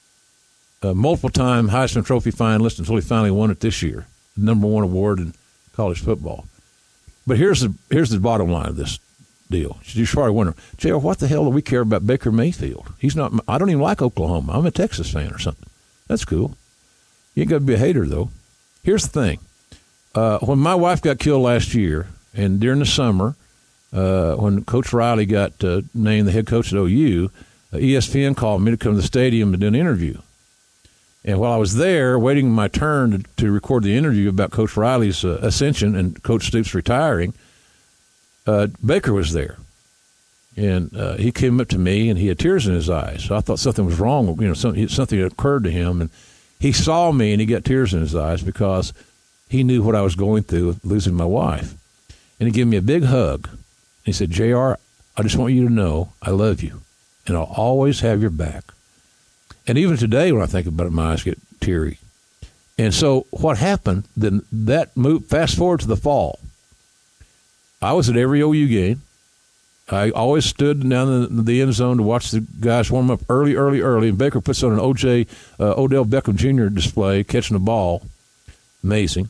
a multiple-time Heisman Trophy finalist until he finally won it this year, the number one award in college football. But here's the here's the bottom line of this deal. You're probably wondering, J R, what the hell do we care about Baker Mayfield? He's not. I don't even like Oklahoma. I'm a Texas fan or something. That's cool. You ain't got to be a hater, though. Here's the thing. Uh, when my wife got killed last year, and during the summer, uh, when Coach Riley got uh, named the head coach at O U, uh, E S P N called me to come to the stadium to do an interview. And while I was there, waiting my turn to, to record the interview about Coach Riley's uh, ascension and Coach Stoops retiring, uh, Baker was there. And uh, he came up to me, and he had tears in his eyes. So I thought something was wrong. You know, something, something had occurred to him. And he saw me, and he got tears in his eyes because he knew what I was going through with losing my wife. And he gave me a big hug. He said, J R, I just want you to know I love you, and I'll always have your back. And even today, when I think about it, my eyes get teary. And so what happened, then that moved, fast forward to the fall. I was at every O U game. I always stood down in the end zone to watch the guys warm up early, early, early. And Baker puts on an O J, uh, Odell Beckham Junior display, catching the ball. Amazing.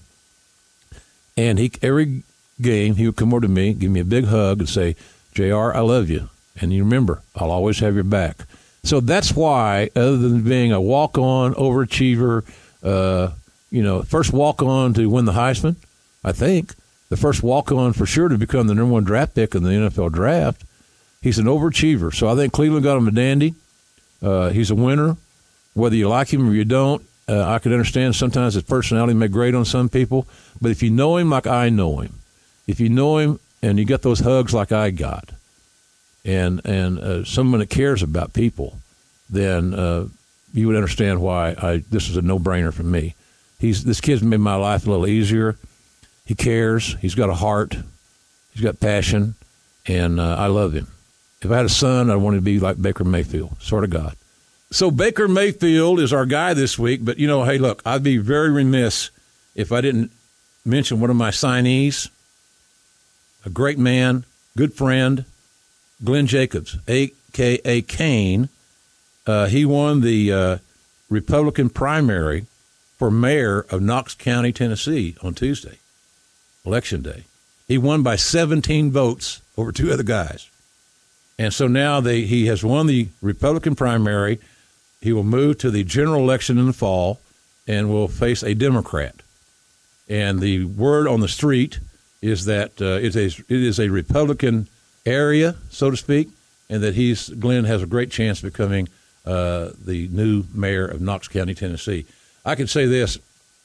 And he every game, he would come over to me, give me a big hug, and say, J R, I love you. And you remember, I'll always have your back. So that's why, other than being a walk-on overachiever, uh, you know, first walk-on to win the Heisman, I think, the first walk-on for sure to become the number one draft pick in the N F L draft, he's an overachiever. So I think Cleveland got him a dandy. Uh, he's a winner. Whether you like him or you don't, uh, I can understand sometimes his personality may grate on some people. But if you know him like I know him, if you know him and you get those hugs like I got, and and uh, someone that cares about people, then uh, you would understand why I this is a no-brainer for me. He's this kid's made my life a little easier. He cares. He's got a heart. He's got passion, and uh, I love him. If I had a son, I wanted to be like Baker Mayfield, sort of God. So Baker Mayfield is our guy this week, but, you know, hey, look, I'd be very remiss if I didn't mention one of my signees, a great man, good friend, Glenn Jacobs, a k a. Kane. Uh, he won the uh, Republican primary for mayor of Knox County, Tennessee on Tuesday, Election Day. He won by seventeen votes over two other guys. And so now they, he has won the Republican primary. He will move to the general election in the fall and will face a Democrat. And the word on the street is that uh, it's a, it is a Republican area, so to speak, and that he's Glenn has a great chance of becoming uh, the new mayor of Knox County, Tennessee. I can say this.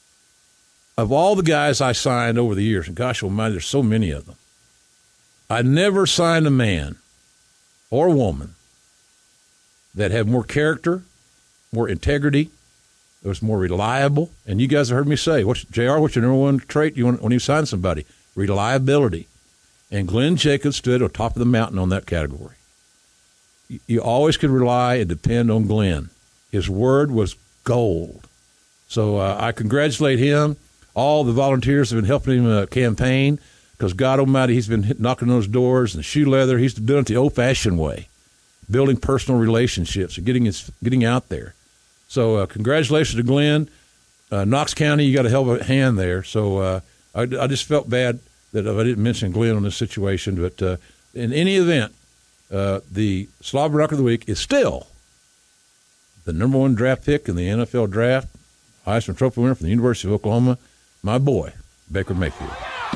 Of all the guys I signed over the years, and gosh almighty, there's so many of them, I never signed a man or woman that had more character, more integrity, that was more reliable. And you guys have heard me say, what's, J R, what's your number one trait you want when you sign somebody? Reliability. And Glenn Jacobs stood on top of the mountain on that category. You always could rely and depend on Glenn. His word was gold. So uh, I congratulate him. All the volunteers have been helping him uh, campaign because, God almighty, he's been hit, knocking on those doors and shoe leather. He's doing it the old-fashioned way, building personal relationships and getting his, getting out there. So uh, congratulations to Glenn. Uh, Knox County, you got a hell of a hand there. So uh, I, I just felt bad that I didn't mention Glenn on this situation. But uh, in any event, uh, the Slobber Knocker of the Week is still the number one draft pick in the N F L draft, Heisman Trophy winner from the University of Oklahoma, my boy, Baker Mayfield.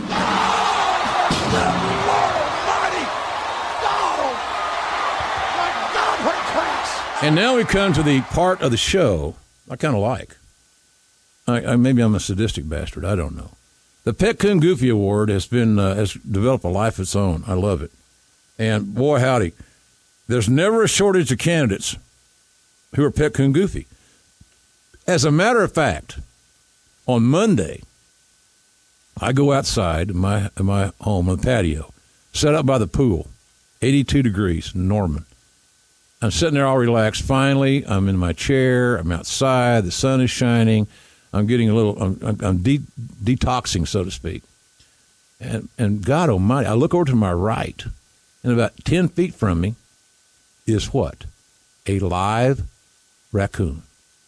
And now we come to the part of the show I kind of like. I, I, maybe I'm a sadistic bastard. I don't know. The Pet Coon Goofy Award has been uh, has developed a life of its own. I love it. And boy, howdy, there's never a shortage of candidates who are Pet Coon Goofy. As a matter of fact, on Monday, I go outside in my, in my home on the patio, set up by the pool, eighty-two degrees in Norman. I'm sitting there all relaxed. Finally, I'm in my chair. I'm outside. The sun is shining. I'm getting a little, I'm, I'm de- detoxing, so to speak. And, and God almighty, I look over to my right, and about ten feet from me is what? A live raccoon.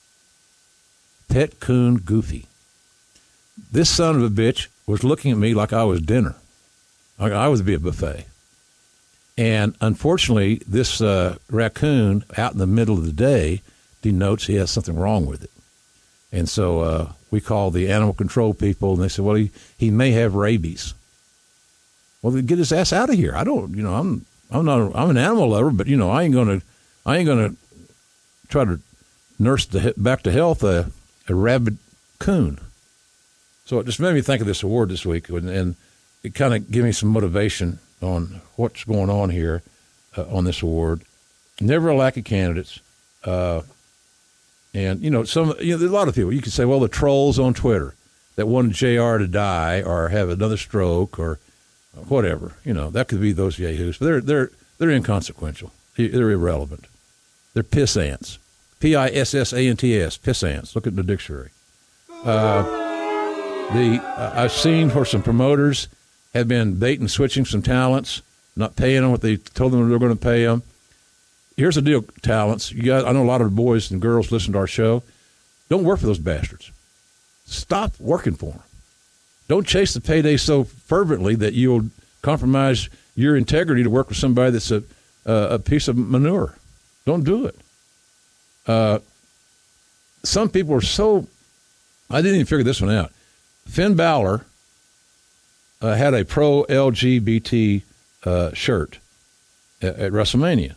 Pet coon Goofy. This son of a bitch was looking at me like I was dinner. Like I was be a buffet. And unfortunately, this uh, raccoon out in the middle of the day denotes he has something wrong with it. And so uh, we called the animal control people, and they said, well, he, he may have rabies. Well, then get his ass out of here. I don't, you know, I'm I'm not, a, I'm an animal lover, but, you know, I ain't going to, I ain't going to try to nurse the, back to health a, a rabid coon. So it just made me think of this award this week, and, and it kind of gave me some motivation on what's going on here uh, on this award. Never a lack of candidates. Uh, and, you know, some, you know, there's a lot of people. You could say, well, the trolls on Twitter that wanted J R to die or have another stroke or whatever. You know, that could be those yahoos. But they're, they're, they're inconsequential. They're irrelevant. They're piss ants. P I S S A N T S, piss ants. Look at the dictionary. Uh, the uh, I've seen where some promoters have been bait and switching some talents, not paying them what they told them they were going to pay them. Here's the deal, talents. You guys, I know a lot of the boys and girls listen to our show. Don't work for those bastards. Stop working for them. Don't chase the payday so fervently that you'll compromise your integrity to work with somebody that's a uh, a piece of manure. Don't do it. Uh, some people are so. I didn't even figure this one out. Finn Balor uh, had a pro L G B T uh, shirt at, at WrestleMania.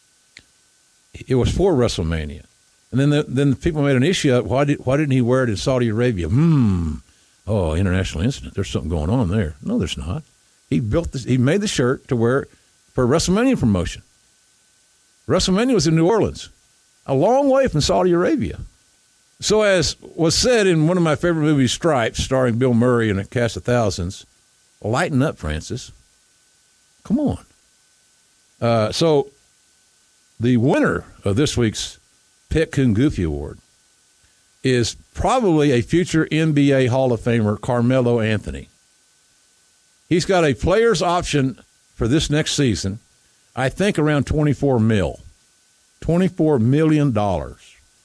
It was for WrestleMania, and then the, then the people made an issue of why did why didn't he wear it in Saudi Arabia? Hmm. Oh, international incident. There's something going on there. No, there's not. He built this. He made the shirt to wear it for a WrestleMania promotion. WrestleMania was in New Orleans, a long way from Saudi Arabia. So as was said in one of my favorite movies, Stripes, starring Bill Murray and a cast of thousands, lighten up, Francis. Come on. Uh, so the winner of this week's Pet Coon Goofy Award is probably a future N B A Hall of Famer, Carmelo Anthony. He's got a player's option for this next season, I think around twenty-four mil, twenty-four million dollars.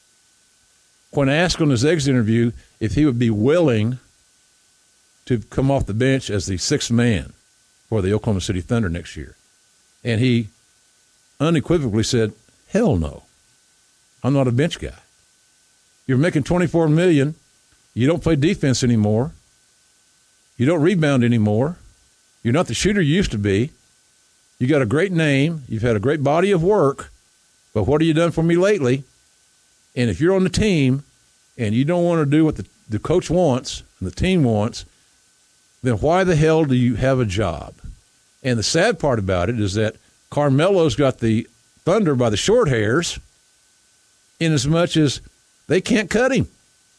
When asked on his exit interview if he would be willing to come off the bench as the sixth man for the Oklahoma City Thunder next year, and he unequivocally said, hell no, I'm not a bench guy. You're making twenty-four million dollars. You don't play defense anymore. You don't rebound anymore. You're not the shooter you used to be. You got a great name. You've had a great body of work. But what have you done for me lately? And if you're on the team and you don't want to do what the, the coach wants and the team wants, then why the hell do you have a job? And the sad part about it is that Carmelo's got the Thunder by the short hairs in as much as they can't cut him.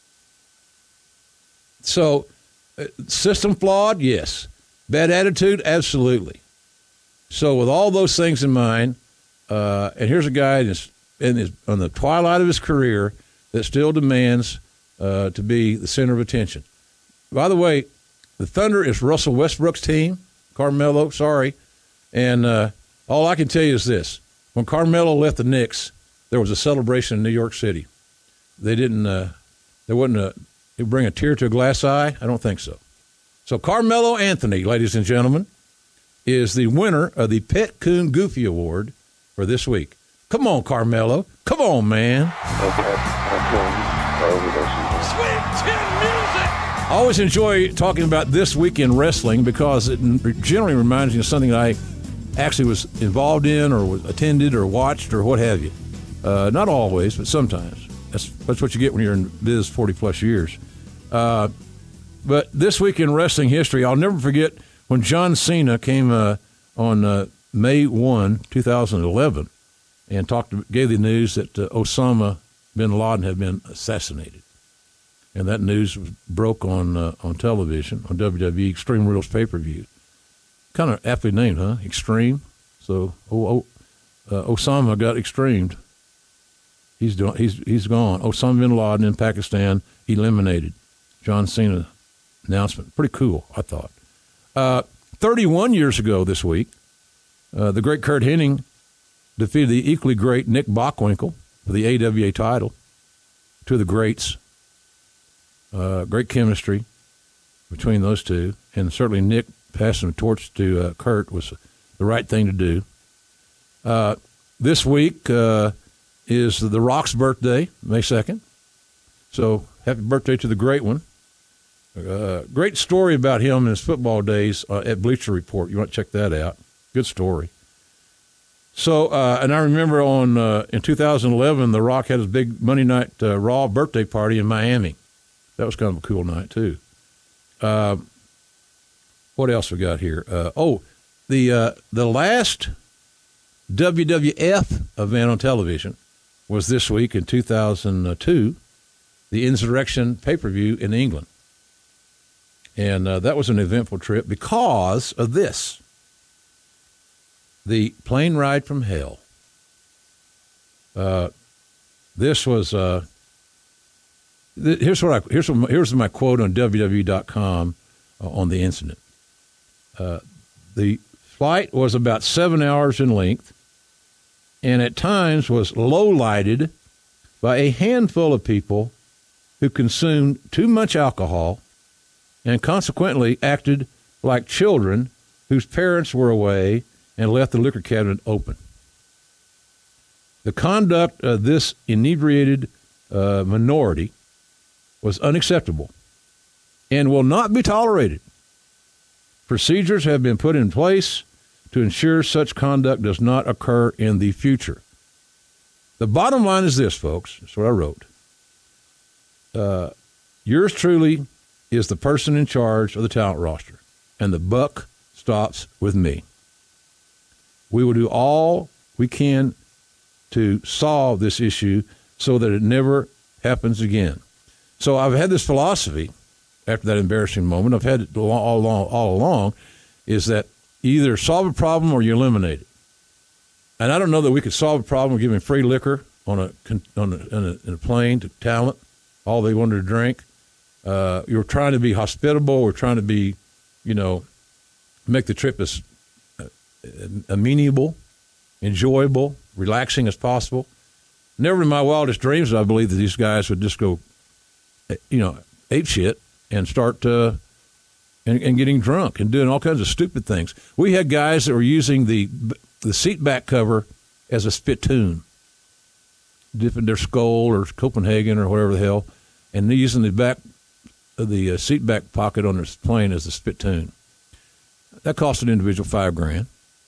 So, uh, system flawed? Yes. Bad attitude? Absolutely. So with all those things in mind, uh, and here's a guy in his, in his, on the twilight of his career that still demands uh, to be the center of attention. By the way, the Thunder is Russell Westbrook's team. Carmelo, sorry. And uh, all I can tell you is this. When Carmelo left the Knicks, there was a celebration in New York City. They didn't, uh, there wasn't a, it bring a tear to a glass eye? I don't think so. So Carmelo Anthony, ladies and gentlemen, is the winner of the Pet Coon Goofy Award for this week. Come on, Carmelo. Come on, man. Sweet Chin Music! I always enjoy talking about this week in wrestling because it generally reminds me of something I actually was involved in or was attended or watched or what have you. Uh, not always, but sometimes. That's, that's what you get when you're in biz forty-plus years. Uh, but this week in wrestling history, I'll never forget when John Cena came uh, on uh, May first, twenty eleven, and talked, gave the news that uh, Osama bin Laden had been assassinated. And that news was, broke on uh, on television, on W W E Extreme Rules pay-per-view. Kind of aptly named, huh? Extreme. So oh, oh, uh, Osama got extremed. He's doing, he's he's gone. Osama bin Laden in Pakistan eliminated. John Cena announcement. Pretty cool, I thought. Uh, thirty-one years ago this week, uh, the great Kurt Hennig defeated the equally great Nick Bockwinkel for the A W A title. Two of the greats. Uh, great chemistry between those two. And certainly Nick passing the torch to uh, Kurt was the right thing to do. Uh, this week uh, is The Rock's birthday, May second. So happy birthday to the great one. Uh, great story about him in his football days uh, at Bleacher Report. You want to check that out. Good story. So, uh, and I remember on uh, in two thousand eleven, The Rock had his big Monday Night uh, Raw birthday party in Miami. That was kind of a cool night, too. Uh, what else we got here? Uh, oh, the uh, the last W W F event on television was this week in two thousand two, the Insurrection pay-per-view in England. And uh, that was an eventful trip because of this. The plane ride from hell. Uh, this was, uh, th- here's what I, here's what, here's my quote on W W E dot com uh, on the incident. Uh, the flight was about seven hours in length and at times was low-lighted by a handful of people who consumed too much alcohol and consequently acted like children whose parents were away and left the liquor cabinet open. The conduct of this inebriated uh, minority was unacceptable and will not be tolerated. Procedures have been put in place to ensure such conduct does not occur in the future. The bottom line is this, folks. That's what I wrote. Uh, yours truly is the person in charge of the talent roster, and the buck stops with me. We will do all we can to solve this issue so that it never happens again. So I've had this philosophy after that embarrassing moment. I've had it all along, all along is that either solve a problem or you eliminate it. And I don't know that we could solve a problem with giving free liquor on a, on a, on a, in a plane to talent, all they wanted to drink. Uh, you're trying to be hospitable. We're trying to be, you know, make the trip as uh, amenable, enjoyable, relaxing as possible. Never in my wildest dreams did I believe that these guys would just go, you know, ape shit and start uh, and, and getting drunk and doing all kinds of stupid things. We had guys that were using the the seat back cover as a spittoon, dipping their skull or Copenhagen or whatever the hell, and they're using the back the uh, seat back pocket on their plane as a spittoon. That cost an individual five grand.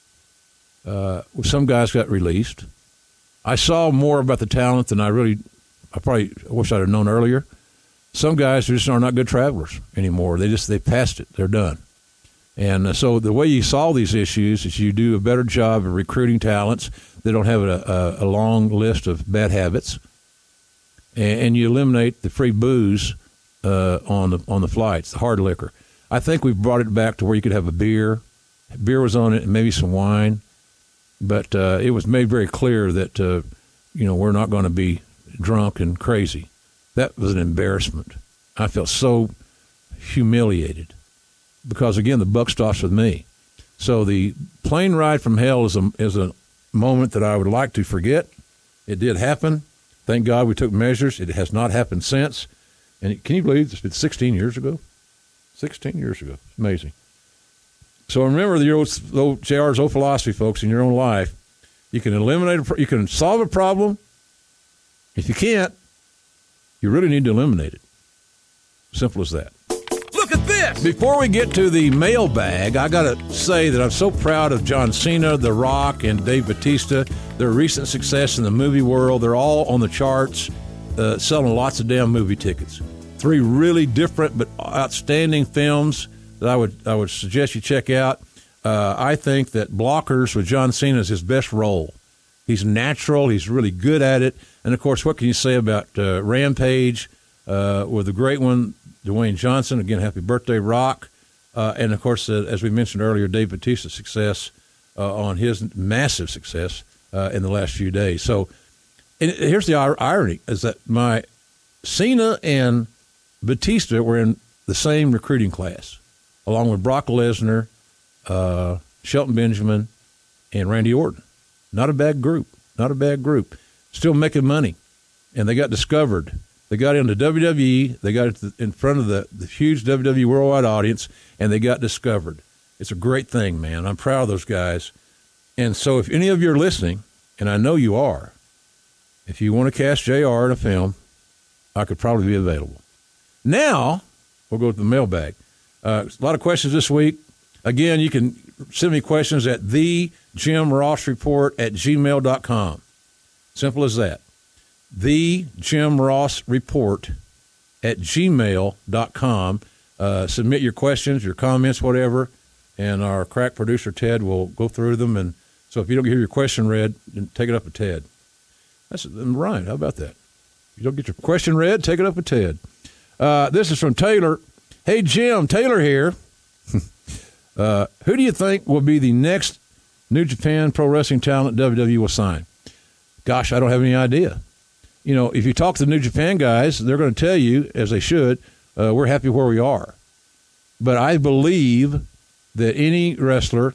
Uh, some guys got released. I saw more about the talent than I really, I probably wish I'd have known earlier. Some guys just are not good travelers anymore. They just, they passed it. They're done. And uh, so the way you solve these issues is you do a better job of recruiting talents that don't have a, a, a long list of bad habits, and, and you eliminate the free booze uh, on the on the flights, the hard liquor. I think we've brought it back to where you could have a beer. Beer was on it and maybe some wine, but uh, it was made very clear that, uh, you know, we're not going to be drunk and crazy. That was an embarrassment. I felt so humiliated because, again, the buck stops with me. So the plane ride from hell is a, is a moment that I would like to forget. It did happen. Thank God we took measures. It has not happened since. And can you believe it's been sixteen years ago? sixteen years ago. It's amazing. So remember the old, old J R's old philosophy, folks, in your own life. You can eliminate, a, you can solve a problem. If you can't, you really need to eliminate it. Simple as that. Look at this! Before we get to the mailbag, I got to say that I'm so proud of John Cena, The Rock, and Dave Bautista. Their recent success in the movie world. They're all on the charts, uh, selling lots of damn movie tickets. Three really different but outstanding films that I would I would suggest you check out. Uh, I think that Blockers with John Cena is his best role. He's natural. He's really good at it. And, of course, what can you say about uh, Rampage uh, with the great one, Dwayne Johnson? Again, happy birthday, Rock. Uh, and, of course, uh, as we mentioned earlier, Dave Bautista's success uh, on his massive success uh, in the last few days. So and here's the irony, is that my Cena and Bautista were in the same recruiting class, along with Brock Lesnar, uh, Shelton Benjamin, and Randy Orton. Not a bad group. Not a bad group. Still making money. And they got discovered. They got into W W E. They got it in front of the, the huge W W E worldwide audience, and they got discovered. It's a great thing, man. I'm proud of those guys. And so if any of you are listening, and I know you are, if you want to cast J R in a film, I could probably be available. Now, we'll go to the mailbag. Uh, a lot of questions this week. Again, you can send me questions at the Jim Ross Report at gmail dot com. Simple as that. The Jim Ross Report at gmail dot com. Uh, submit your questions, your comments, whatever, and our crack producer, Ted, will go through them. And so if you don't hear your question read, then take it up with Ted. That's right. How about that? If you don't get your question read, take it up with Ted. Uh, this is from Taylor. Hey, Jim, Taylor here. uh, who do you think will be the next New Japan Pro Wrestling talent W W E will sign? Gosh, I don't have any idea. You know, if you talk to the New Japan guys, they're going to tell you, as they should, uh, we're happy where we are. But I believe that any wrestler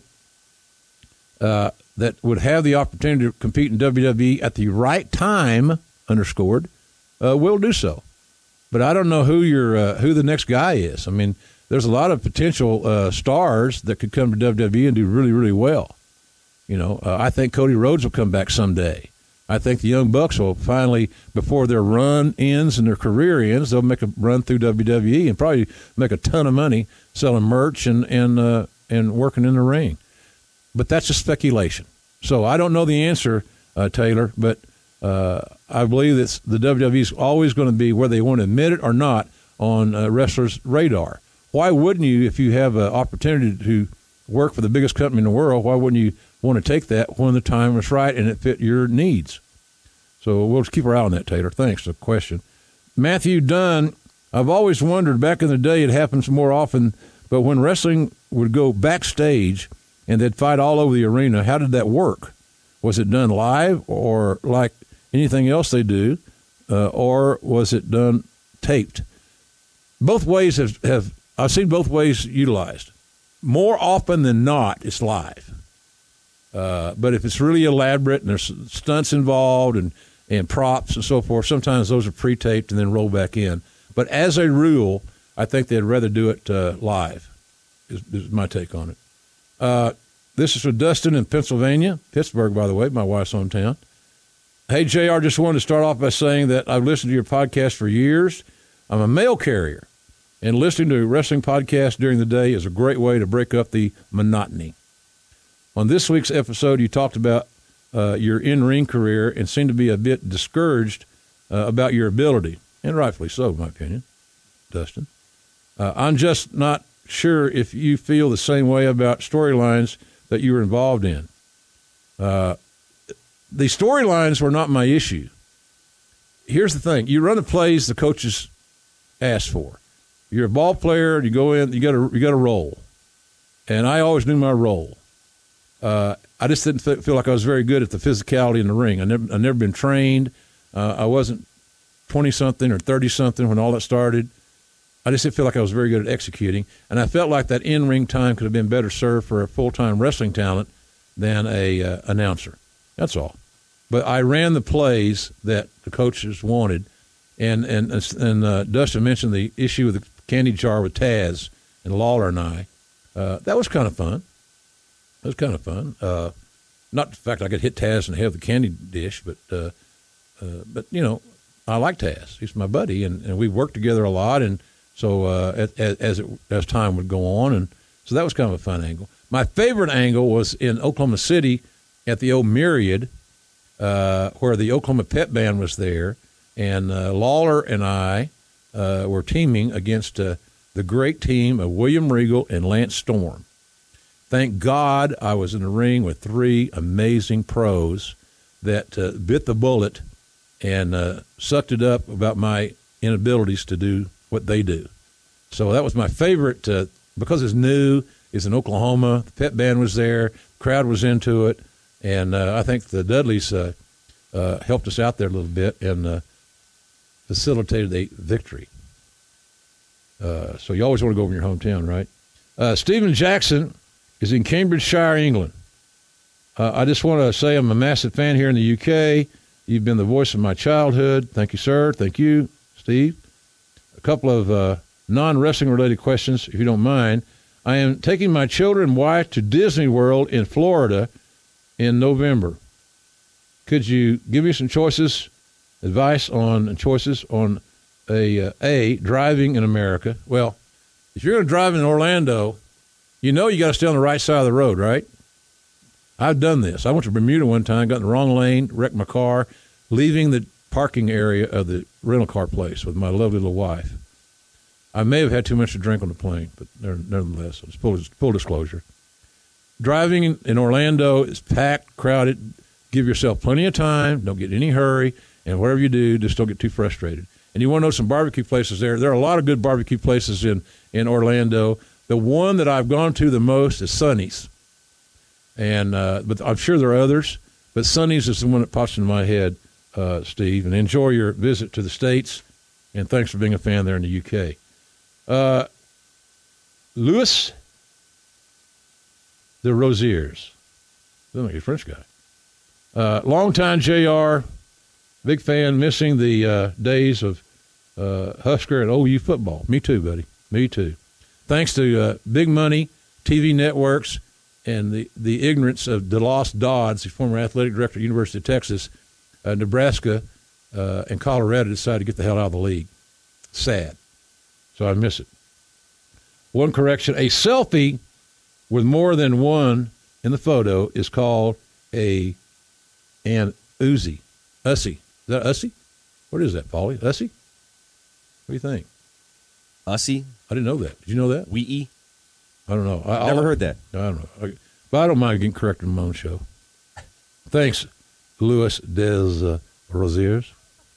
uh, that would have the opportunity to compete in W W E at the right time, underscored, uh, will do so. But I don't know who your uh, who the next guy is. I mean, there's a lot of potential uh, stars that could come to W W E and do really, really well. You know, uh, I think Cody Rhodes will come back someday. I think the Young Bucks will finally, before their run ends and their career ends, they'll make a run through W W E and probably make a ton of money selling merch and and uh, and working in the ring. But that's just speculation. So I don't know the answer, uh, Taylor, but uh, I believe that the W W E is always going to be, whether they want to admit it or not, on uh, wrestlers' radar. Why wouldn't you, if you have an opportunity to work for the biggest company in the world, why wouldn't you want to take that when the time was right and it fit your needs? So we'll just keep our eye on that, Taylor. Thanks for the question. Matthew Dunn, I've always wondered, back in the day it happens more often, but when wrestling would go backstage and they'd fight all over the arena, how did that work? Was it done live or like anything else they do, uh, or was it done taped? Both ways have, have I've seen both ways utilized. More often than not, it's live. Uh, but if it's really elaborate and there's stunts involved and, and props and so forth, sometimes those are pre-taped and then roll back in. But as a rule, I think they'd rather do it uh, live, is, is my take on it. Uh, this is for Dustin in Pennsylvania, Pittsburgh, by the way, my wife's hometown. Hey, J R, just wanted to start off by saying that I've listened to your podcast for years. I'm a mail carrier, and listening to a wrestling podcast during the day is a great way to break up the monotony. On this week's episode, you talked about uh, your in-ring career and seemed to be a bit discouraged uh, about your ability, and rightfully so, in my opinion, Dustin. Uh, I'm just not sure if you feel the same way about storylines that you were involved in. Uh, the storylines were not my issue. Here's the thing. You run the plays the coaches ask for. You're a ball player, you go in, you got to you got to roll. And I always knew my role. Uh, I just didn't feel like I was very good at the physicality in the ring. I never, I never been trained. Uh, I wasn't twenty-something or thirty-something when all that started. I just didn't feel like I was very good at executing. And I felt like that in-ring time could have been better served for a full-time wrestling talent than a uh, announcer. That's all. But I ran the plays that the coaches wanted. And and and uh, Dustin mentioned the issue with the candy jar with Taz and Lawler and I. Uh, that was kind of fun. It was kind of fun. Uh, not the fact I could hit Taz in the head with the candy dish, but uh, uh, but you know, I like Taz. He's my buddy, and, and we worked together a lot. And so uh, as as, it, as time would go on, and so that was kind of a fun angle. My favorite angle was in Oklahoma City at the old Myriad, uh, where the Oklahoma Pep Band was there. And uh, Lawler and I uh, were teaming against uh, the great team of William Regal and Lance Storm. Thank God I was in the ring with three amazing pros that uh, bit the bullet and uh, sucked it up about my inabilities to do what they do. So that was my favorite, uh, because it's new, it's in Oklahoma, the Pep Band was there, the crowd was into it, and uh, I think the Dudleys uh, uh, helped us out there a little bit, and uh, facilitated a victory. Uh, so you always want to go over in your hometown, right? Uh, Stephen Jackson is in Cambridgeshire, England. Uh, I just want to say I'm a massive fan here in the U K. You've been the voice of my childhood. Thank you, sir. Thank you, Steve. A couple of uh, non-wrestling related questions, if you don't mind. I am taking my children and wife to Disney World in Florida in November. Could you give me some choices, advice on choices on a, uh, a driving in America? Well, if you're going to drive in Orlando, you know you got to stay on the right side of the road, right? I've done this. I went to Bermuda one time, got in the wrong lane, wrecked my car, leaving the parking area of the rental car place with my lovely little wife. I may have had too much to drink on the plane, but nevertheless, it's full, full disclosure. Driving in, in Orlando is packed, crowded. Give yourself plenty of time. Don't get in any hurry. And whatever you do, just don't get too frustrated. And you want to know some barbecue places there. There are a lot of good barbecue places in, in Orlando. The one that I've gone to the most is Sonny's. And uh, but I'm sure there are others. But Sonny's is the one that pops into my head, uh, Steve. And enjoy your visit to the States. And thanks for being a fan there in the U K. Uh, Louis de Rosiers. Look like a French guy. Uh, longtime J R, big fan, missing the uh, days of uh, Husker and O U football. Me too, buddy. Me too. Thanks to uh, big money, T V networks, and the, the ignorance of DeLoss Dodds, the former athletic director at the University of Texas, uh, Nebraska, uh, and Colorado decided to get the hell out of the league. Sad. So I miss it. One correction, a selfie with more than one in the photo is called a an Uzi. Ussy. Is that Ussy? What is that, Paulie? Ussy? What do you think? Ussy? I didn't know that. Did you know that? Wee-e? I don't know. I, Never I'll, heard that. I don't know. But I don't mind getting corrected on my own show. Thanks, Louis des uh, Rosiers.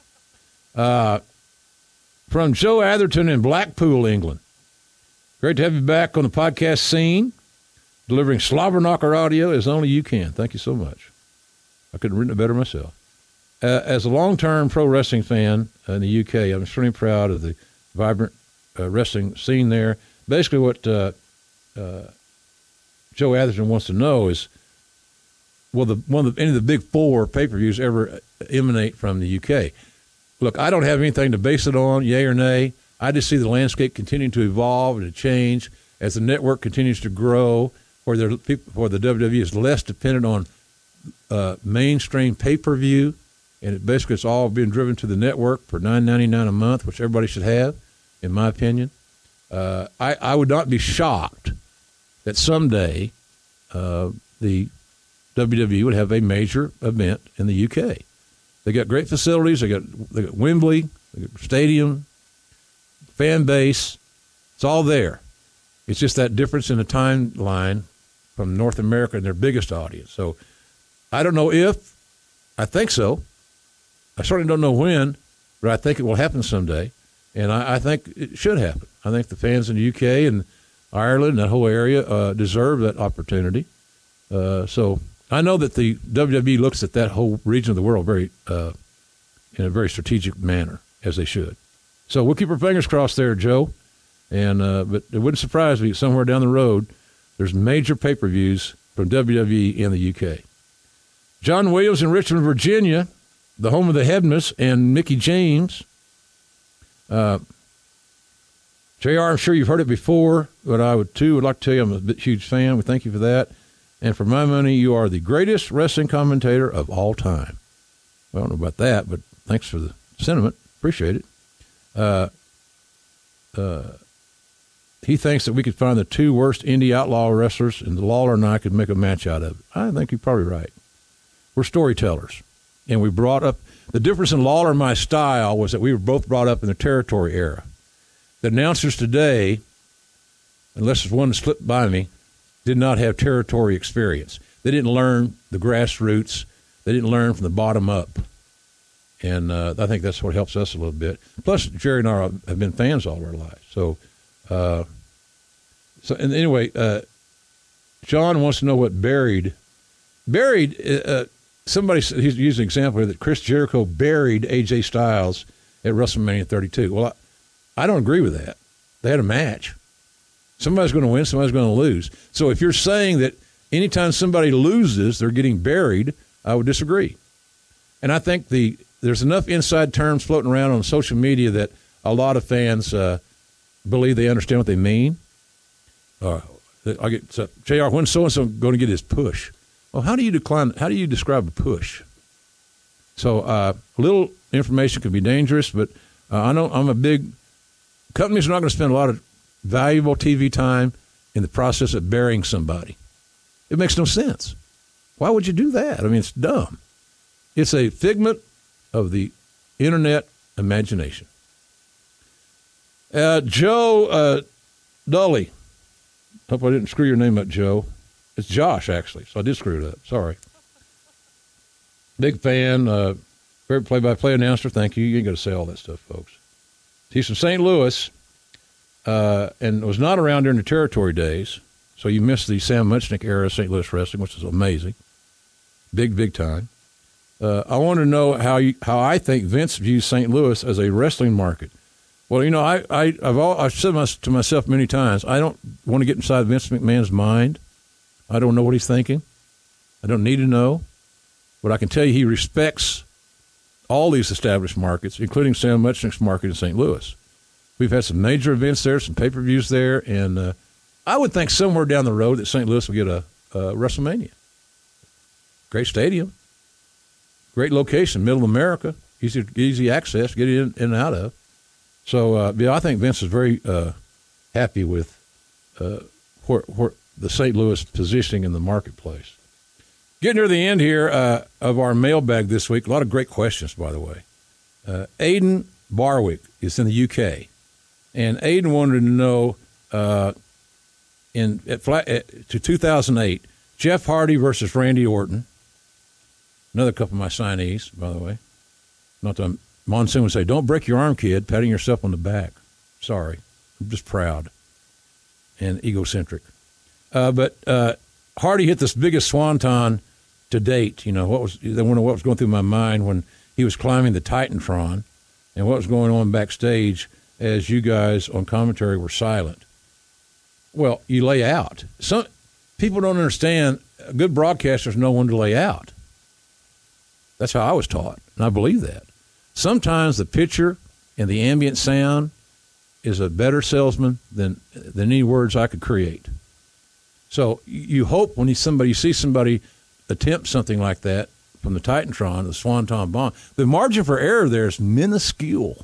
Uh, from Joe Atherton in Blackpool, England. Great to have you back on the podcast scene, delivering slobber knocker audio as only you can. Thank you so much. I couldn't have written it better myself. Uh, as a long-term pro wrestling fan in the U K, I'm extremely proud of the vibrant uh, wrestling scene there. Basically what uh, uh, Joe Atherton wants to know is, will the, one of the, any of the big four pay-per-views ever emanate from the U K? Look, I don't have anything to base it on, yay or nay. I just see the landscape continuing to evolve and to change as the network continues to grow, where, there, where the W W E is less dependent on uh, mainstream pay-per-view, and it basically it's all being driven to the network for nine ninety-nine a month, which everybody should have, in my opinion. Uh, I, I would not be shocked that someday uh, the W W E would have a major event in the U K. They got great facilities. They got they got Wembley, they got stadium, fan base. It's all there. It's just that difference in the timeline from North America and their biggest audience. So I don't know if, I think so. I certainly don't know when, but I think it will happen someday. And I, I think it should happen. I think the fans in the U K and Ireland, that whole area, uh, deserve that opportunity. Uh, so I know that the W W E looks at that whole region of the world very uh, in a very strategic manner, as they should. So we'll keep our fingers crossed there, Joe. And uh, but it wouldn't surprise me somewhere down the road there's major pay-per-views from W W E in the U K. John Williams in Richmond, Virginia, the home of the Hebness and Mickey James. Uh, J R, I'm sure you've heard it before, but I would too would like to tell you I'm a bit huge fan. We thank you for that. And for my money, you are the greatest wrestling commentator of all time. Well, I don't know about that, but thanks for the sentiment. Appreciate it. Uh, uh, he thinks that we could find the two worst indie outlaw wrestlers, and Lawler and I could make a match out of it. I think you're probably right. We're storytellers, and we brought up the difference in Lawler and my style was that we were both brought up in the territory era. The announcers today, unless there's one that slipped by me, did not have territory experience. They didn't learn the grassroots. They didn't learn from the bottom up. And uh, I think that's what helps us a little bit. Plus, Jerry and I have been fans all our lives. So, uh, so and anyway, uh, John wants to know what buried. Buried, uh, somebody, he's using an example here that Chris Jericho buried A J Styles at WrestleMania thirty-two. Well, I, I don't agree with that. They had a match. Somebody's going to win, somebody's going to lose. So if you're saying that anytime somebody loses, they're getting buried, I would disagree. And I think the there's enough inside terms floating around on social media that a lot of fans uh, believe they understand what they mean. Uh, I get so, J R, when's so-and-so going to get his push? Well, how do you decline? How do you describe a push? So uh, a little information can be dangerous, but uh, I know I'm a big – companies are not going to spend a lot of valuable T V time in the process of burying somebody. It makes no sense. Why would you do that? I mean, it's dumb. It's a figment of the internet imagination. Uh, Joe uh, Dully. Hope I didn't screw your name up, Joe. It's Josh, actually, so I did screw it up. Sorry. Big fan. Uh, favorite play-by-play announcer. Thank you. You ain't got to say all that stuff, folks. He's from Saint Louis uh, and was not around during the territory days, so you missed the Sam Muchnick era of Saint Louis wrestling, which is amazing. Big, big time. Uh, I want to know how you, how I think Vince views Saint Louis as a wrestling market. Well, you know, I, I, I've, all, I've said my, to myself many times, I don't want to get inside Vince McMahon's mind. I don't know what he's thinking. I don't need to know. But I can tell you he respects all these established markets, including Sam Muchnick's market in Saint Louis. We've had some major events there, some pay-per-views there, and uh, I would think somewhere down the road that Saint Louis will get a, a WrestleMania. Great stadium. Great location, middle of America. Easy easy access, get in, in and out of. So, uh, yeah, I think Vince is very uh, happy with uh, where, where the Saint Louis positioning in the marketplace. Getting near the end here uh, of our mailbag this week. A lot of great questions, by the way. Uh, Aiden Barwick is in the U K. And Aiden wanted to know, uh, in at, at, to two thousand eight, Jeff Hardy versus Randy Orton. Another couple of my signees, by the way. Not that I'm, Monsoon would say, don't break your arm, kid, patting yourself on the back. Sorry. I'm just proud and egocentric. Uh, but uh, Hardy hit this biggest swanton to date. You know, what was I wonder what was going through my mind when he was climbing the Titantron and what was going on backstage as you guys on commentary were silent. Well, you lay out. Some people don't understand. Good broadcasters know when to lay out. That's how I was taught, and I believe that. Sometimes the picture and the ambient sound is a better salesman than than any words I could create. So you hope when you somebody you see somebody attempt something like that from the Titantron, the Swanton Bomb, the margin for error there is minuscule.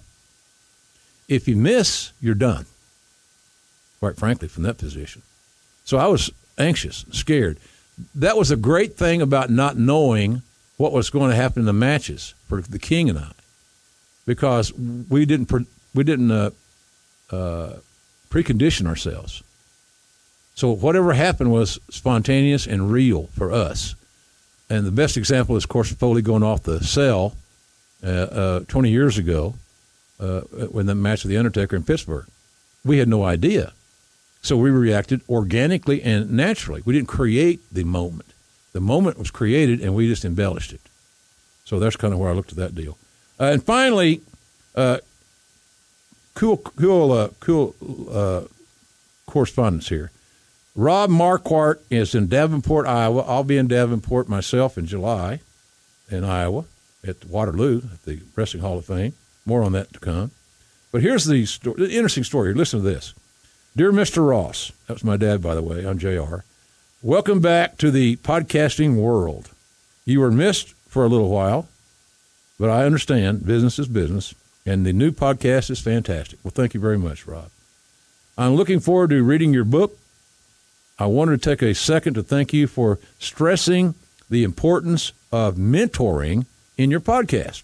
If you miss, you're done, quite frankly, from that position. So I was anxious, scared. That was a great thing about not knowing what was going to happen in the matches for the King and I, because we didn't we didn't uh, uh, precondition ourselves. So whatever happened was spontaneous and real for us. And the best example is, of course, Foley going off the cell uh, uh, twenty years ago uh, when the match with The Undertaker in Pittsburgh. We had no idea. So we reacted organically and naturally. We didn't create the moment. The moment was created, and we just embellished it. So that's kind of where I looked at that deal. Uh, and finally, uh, cool, cool, uh, cool uh, correspondence here. Rob Marquardt is in Davenport, Iowa. I'll be in Davenport myself in July in Iowa at Waterloo at the Wrestling Hall of Fame. More on that to come. But here's the, sto- the interesting story. Listen to this. Dear Mister Ross, that was my dad, by the way. I'm J R. Welcome back to the podcasting world. You were missed for a little while, but I understand business is business, and the new podcast is fantastic. Well, thank you very much, Rob. I'm looking forward to reading your book. I wanted to take a second to thank you for stressing the importance of mentoring in your podcast.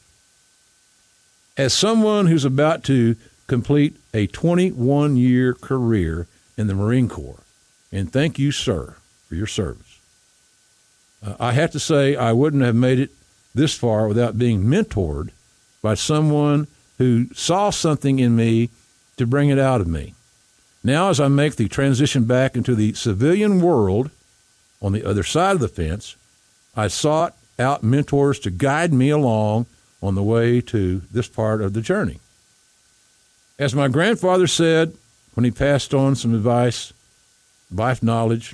As someone who's about to complete a twenty-one year career in the Marine Corps, and thank you, sir, for your service. Uh, I have to say I wouldn't have made it this far without being mentored by someone who saw something in me to bring it out of me. Now, as I make the transition back into the civilian world on the other side of the fence, I sought out mentors to guide me along on the way to this part of the journey. As my grandfather said when he passed on some advice life knowledge.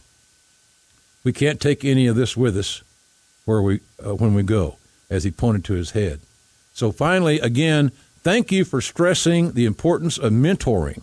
We can't take any of this with us where we uh, when we go, as he pointed to his head. So finally, again, thank you for stressing the importance of mentoring.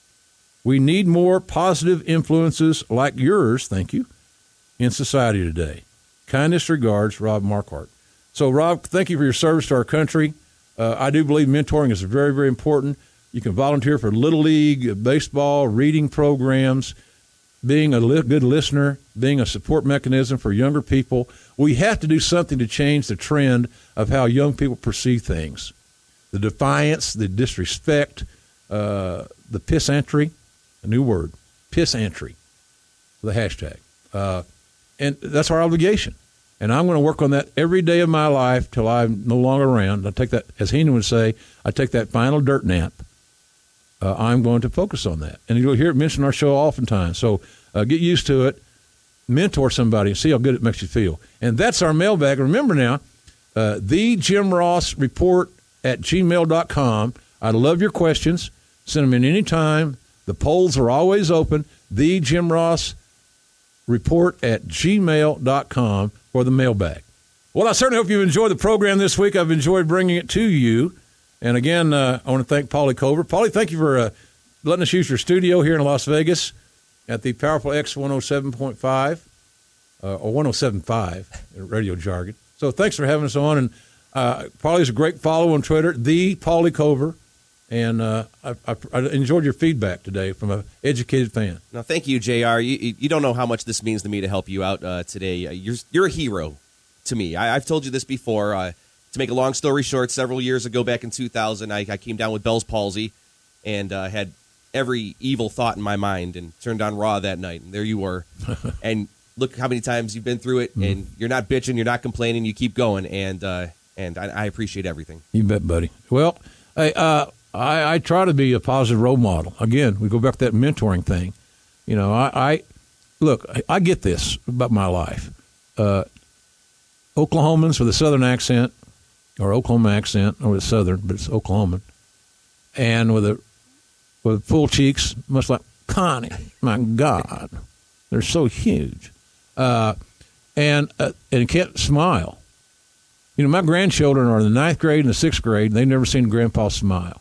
We need more positive influences like yours, thank you, in society today. Kindest regards, Rob Marquardt. So, Rob, thank you for your service to our country. Uh, I do believe mentoring is very, very important. You can volunteer for Little League, baseball, reading programs, being a li- good listener, being a support mechanism for younger people. We have to do something to change the trend of how young people perceive things. The defiance, the disrespect, uh, the pissantry, a new word, pissantry, the hashtag. Uh, and that's our obligation. And I'm going to work on that every day of my life till I'm no longer around. I take that, as Heenan would say, I take that final dirt nap. Uh, I'm going to focus on that. And you'll hear it mentioned in our show oftentimes. So uh, get used to it. Mentor somebody and see how good it makes you feel. And that's our mailbag. Remember now, uh, the Jim Ross Report at gmail dot com. I love your questions. Send them in any time. The polls are always open. The Jim Ross Report at gmail dot com for the mailbag. Well, I certainly hope you've enjoyed the program this week. I've enjoyed bringing it to you. And again, uh, I want to thank Paulie Cover. Paulie, thank you for uh, letting us use your studio here in Las Vegas at the Powerful X one oh seven point five, uh, or one oh seven point five in radio jargon. So thanks for having us on. And uh, Paulie's a great follow on Twitter, the Paulie Cover. And uh, I, I, I enjoyed your feedback today from an educated fan. No, thank you, J R. You, you don't know how much this means to me to help you out uh, today. Uh, you're you're a hero to me. I, I've told you this before. Uh, to make a long story short, several years ago, back in two thousand, I, I came down with Bell's palsy and uh, had every evil thought in my mind and turned on Raw that night. And there you were. And look how many times you've been through it, mm-hmm. and you're not bitching, you're not complaining, you keep going. And uh, and I, I appreciate everything. You bet, buddy. Well, hey, uh, I, I try to be a positive role model. Again, we go back to that mentoring thing. You know, I, I look, I, I get this about my life. Uh, Oklahomans with a Southern accent, or Oklahoma accent, or it's Southern, but it's Oklahoman, and with a with full cheeks, much like Connie. My God, they're so huge, uh, and uh, and can't smile. You know, my grandchildren are in the ninth grade and the sixth grade, and they've never seen Grandpa smile.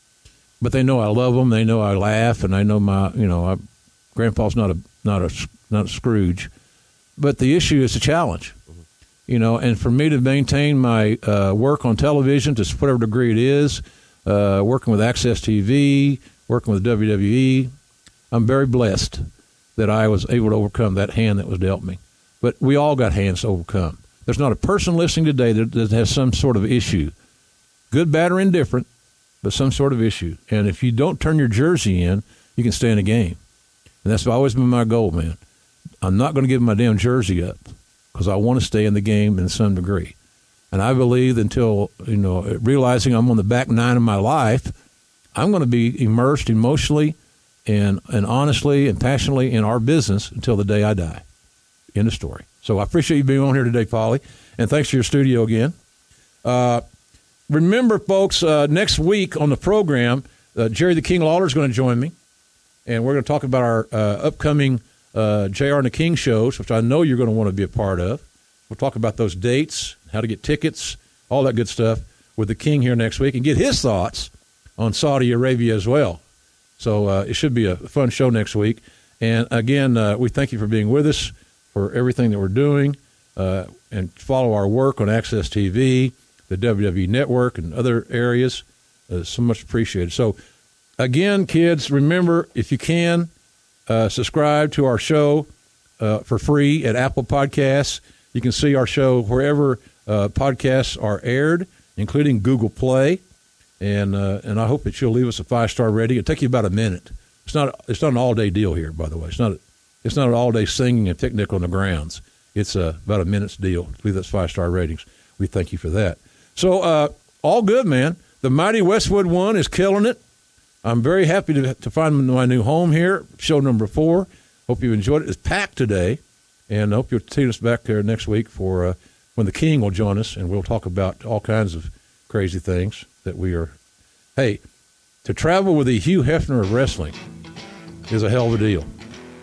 But they know I love them. They know I laugh, and they know my, you know, I, Grandpa's not a not a not a Scrooge. But the issue is a challenge, mm-hmm. you know. And for me to maintain my uh, work on television to whatever degree it is, uh, working with Access T V, working with W W E, I'm very blessed that I was able to overcome that hand that was dealt me. But we all got hands to overcome. There's not a person listening today that, that has some sort of issue, good, bad, or indifferent, but some sort of issue. And if you don't turn your jersey in, you can stay in the game. And that's always been my goal, man. I'm not going to give my damn jersey up because I want to stay in the game in some degree. And I believe until, you know, realizing I'm on the back nine of my life, I'm going to be immersed emotionally and, and honestly and passionately in our business until the day I die. End of story. So I appreciate you being on here today, Paulie, and thanks for your studio again. Uh, remember, folks, uh, next week on the program, uh, Jerry the King Lawler is going to join me, and we're going to talk about our uh, upcoming uh, J R and the King shows, which I know you're going to want to be a part of. We'll talk about those dates, how to get tickets, all that good stuff with the King here next week, and get his thoughts on Saudi Arabia as well. So uh, it should be a fun show next week. And, again, uh, we thank you for being with us, for everything that we're doing, uh, and follow our work on Access T V, the W W E Network, and other areas. Uh, so much appreciated. So, again, kids, remember, if you can, uh, subscribe to our show uh, for free at Apple Podcasts. You can see our show wherever uh, podcasts are aired, including Google Play. And uh, and I hope that you'll leave us a five-star rating. It'll take you about a minute. It's not it's not an all-day deal here, by the way. It's not a, It's not an all-day singing and picnic on the grounds. It's uh, about a minute's deal. Leave us five-star ratings. We thank you for that. So, uh, all good, man. The mighty Westwood One is killing it. I'm very happy to, to find my new home here, show number four. Hope you enjoyed it. It's packed today, and I hope you'll see us back there next week for uh, when the King will join us, and we'll talk about all kinds of crazy things that we are. Hey, to travel with the Hugh Hefner of wrestling is a hell of a deal.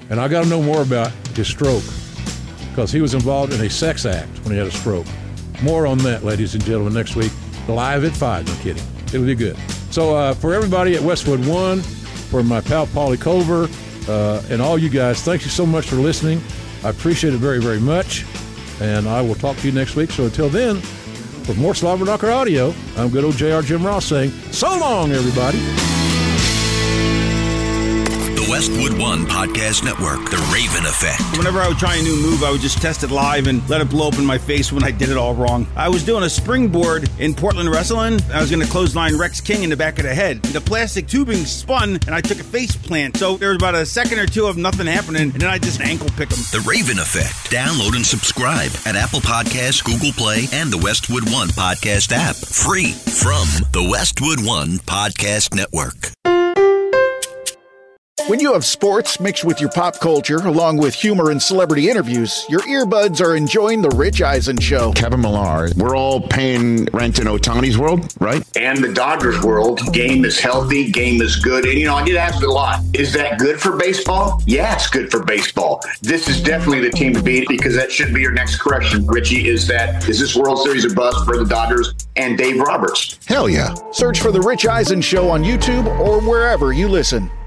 And I got to know more about his stroke because he was involved in a sex act when he had a stroke. More on that, ladies and gentlemen, next week. Live at five. No kidding. It'll be good. So uh, for everybody at Westwood One, for my pal Paulie Culver, uh, and all you guys, thank you so much for listening. I appreciate it very, very much. And I will talk to you next week. So until then, for more Slobber Knocker audio, I'm good old J R Jim Ross saying, so long, everybody. The Westwood One Podcast Network, The Raven Effect. Whenever I would try a new move, I would just test it live and let it blow up in my face when I did it all wrong. I was doing a springboard in Portland Wrestling. I was going to clothesline Rex King in the back of the head. The plastic tubing spun, and I took a face plant. So there was about a second or two of nothing happening, and then I just ankle pick them. The Raven Effect. Download and subscribe at Apple Podcasts, Google Play, and the Westwood One Podcast app. Free from the Westwood One Podcast Network. When you have sports mixed with your pop culture, along with humor and celebrity interviews, your earbuds are enjoying The Rich Eisen Show. Kevin Millar, we're all paying rent in Ohtani's world, right? And the Dodgers world, game is healthy, game is good. And, you know, I get asked a lot, is that good for baseball? Yeah, it's good for baseball. This is definitely the team to beat because that should be your next correction, Richie, is that, is this World Series a bust for the Dodgers and Dave Roberts? Hell yeah. Search for The Rich Eisen Show on YouTube or wherever you listen.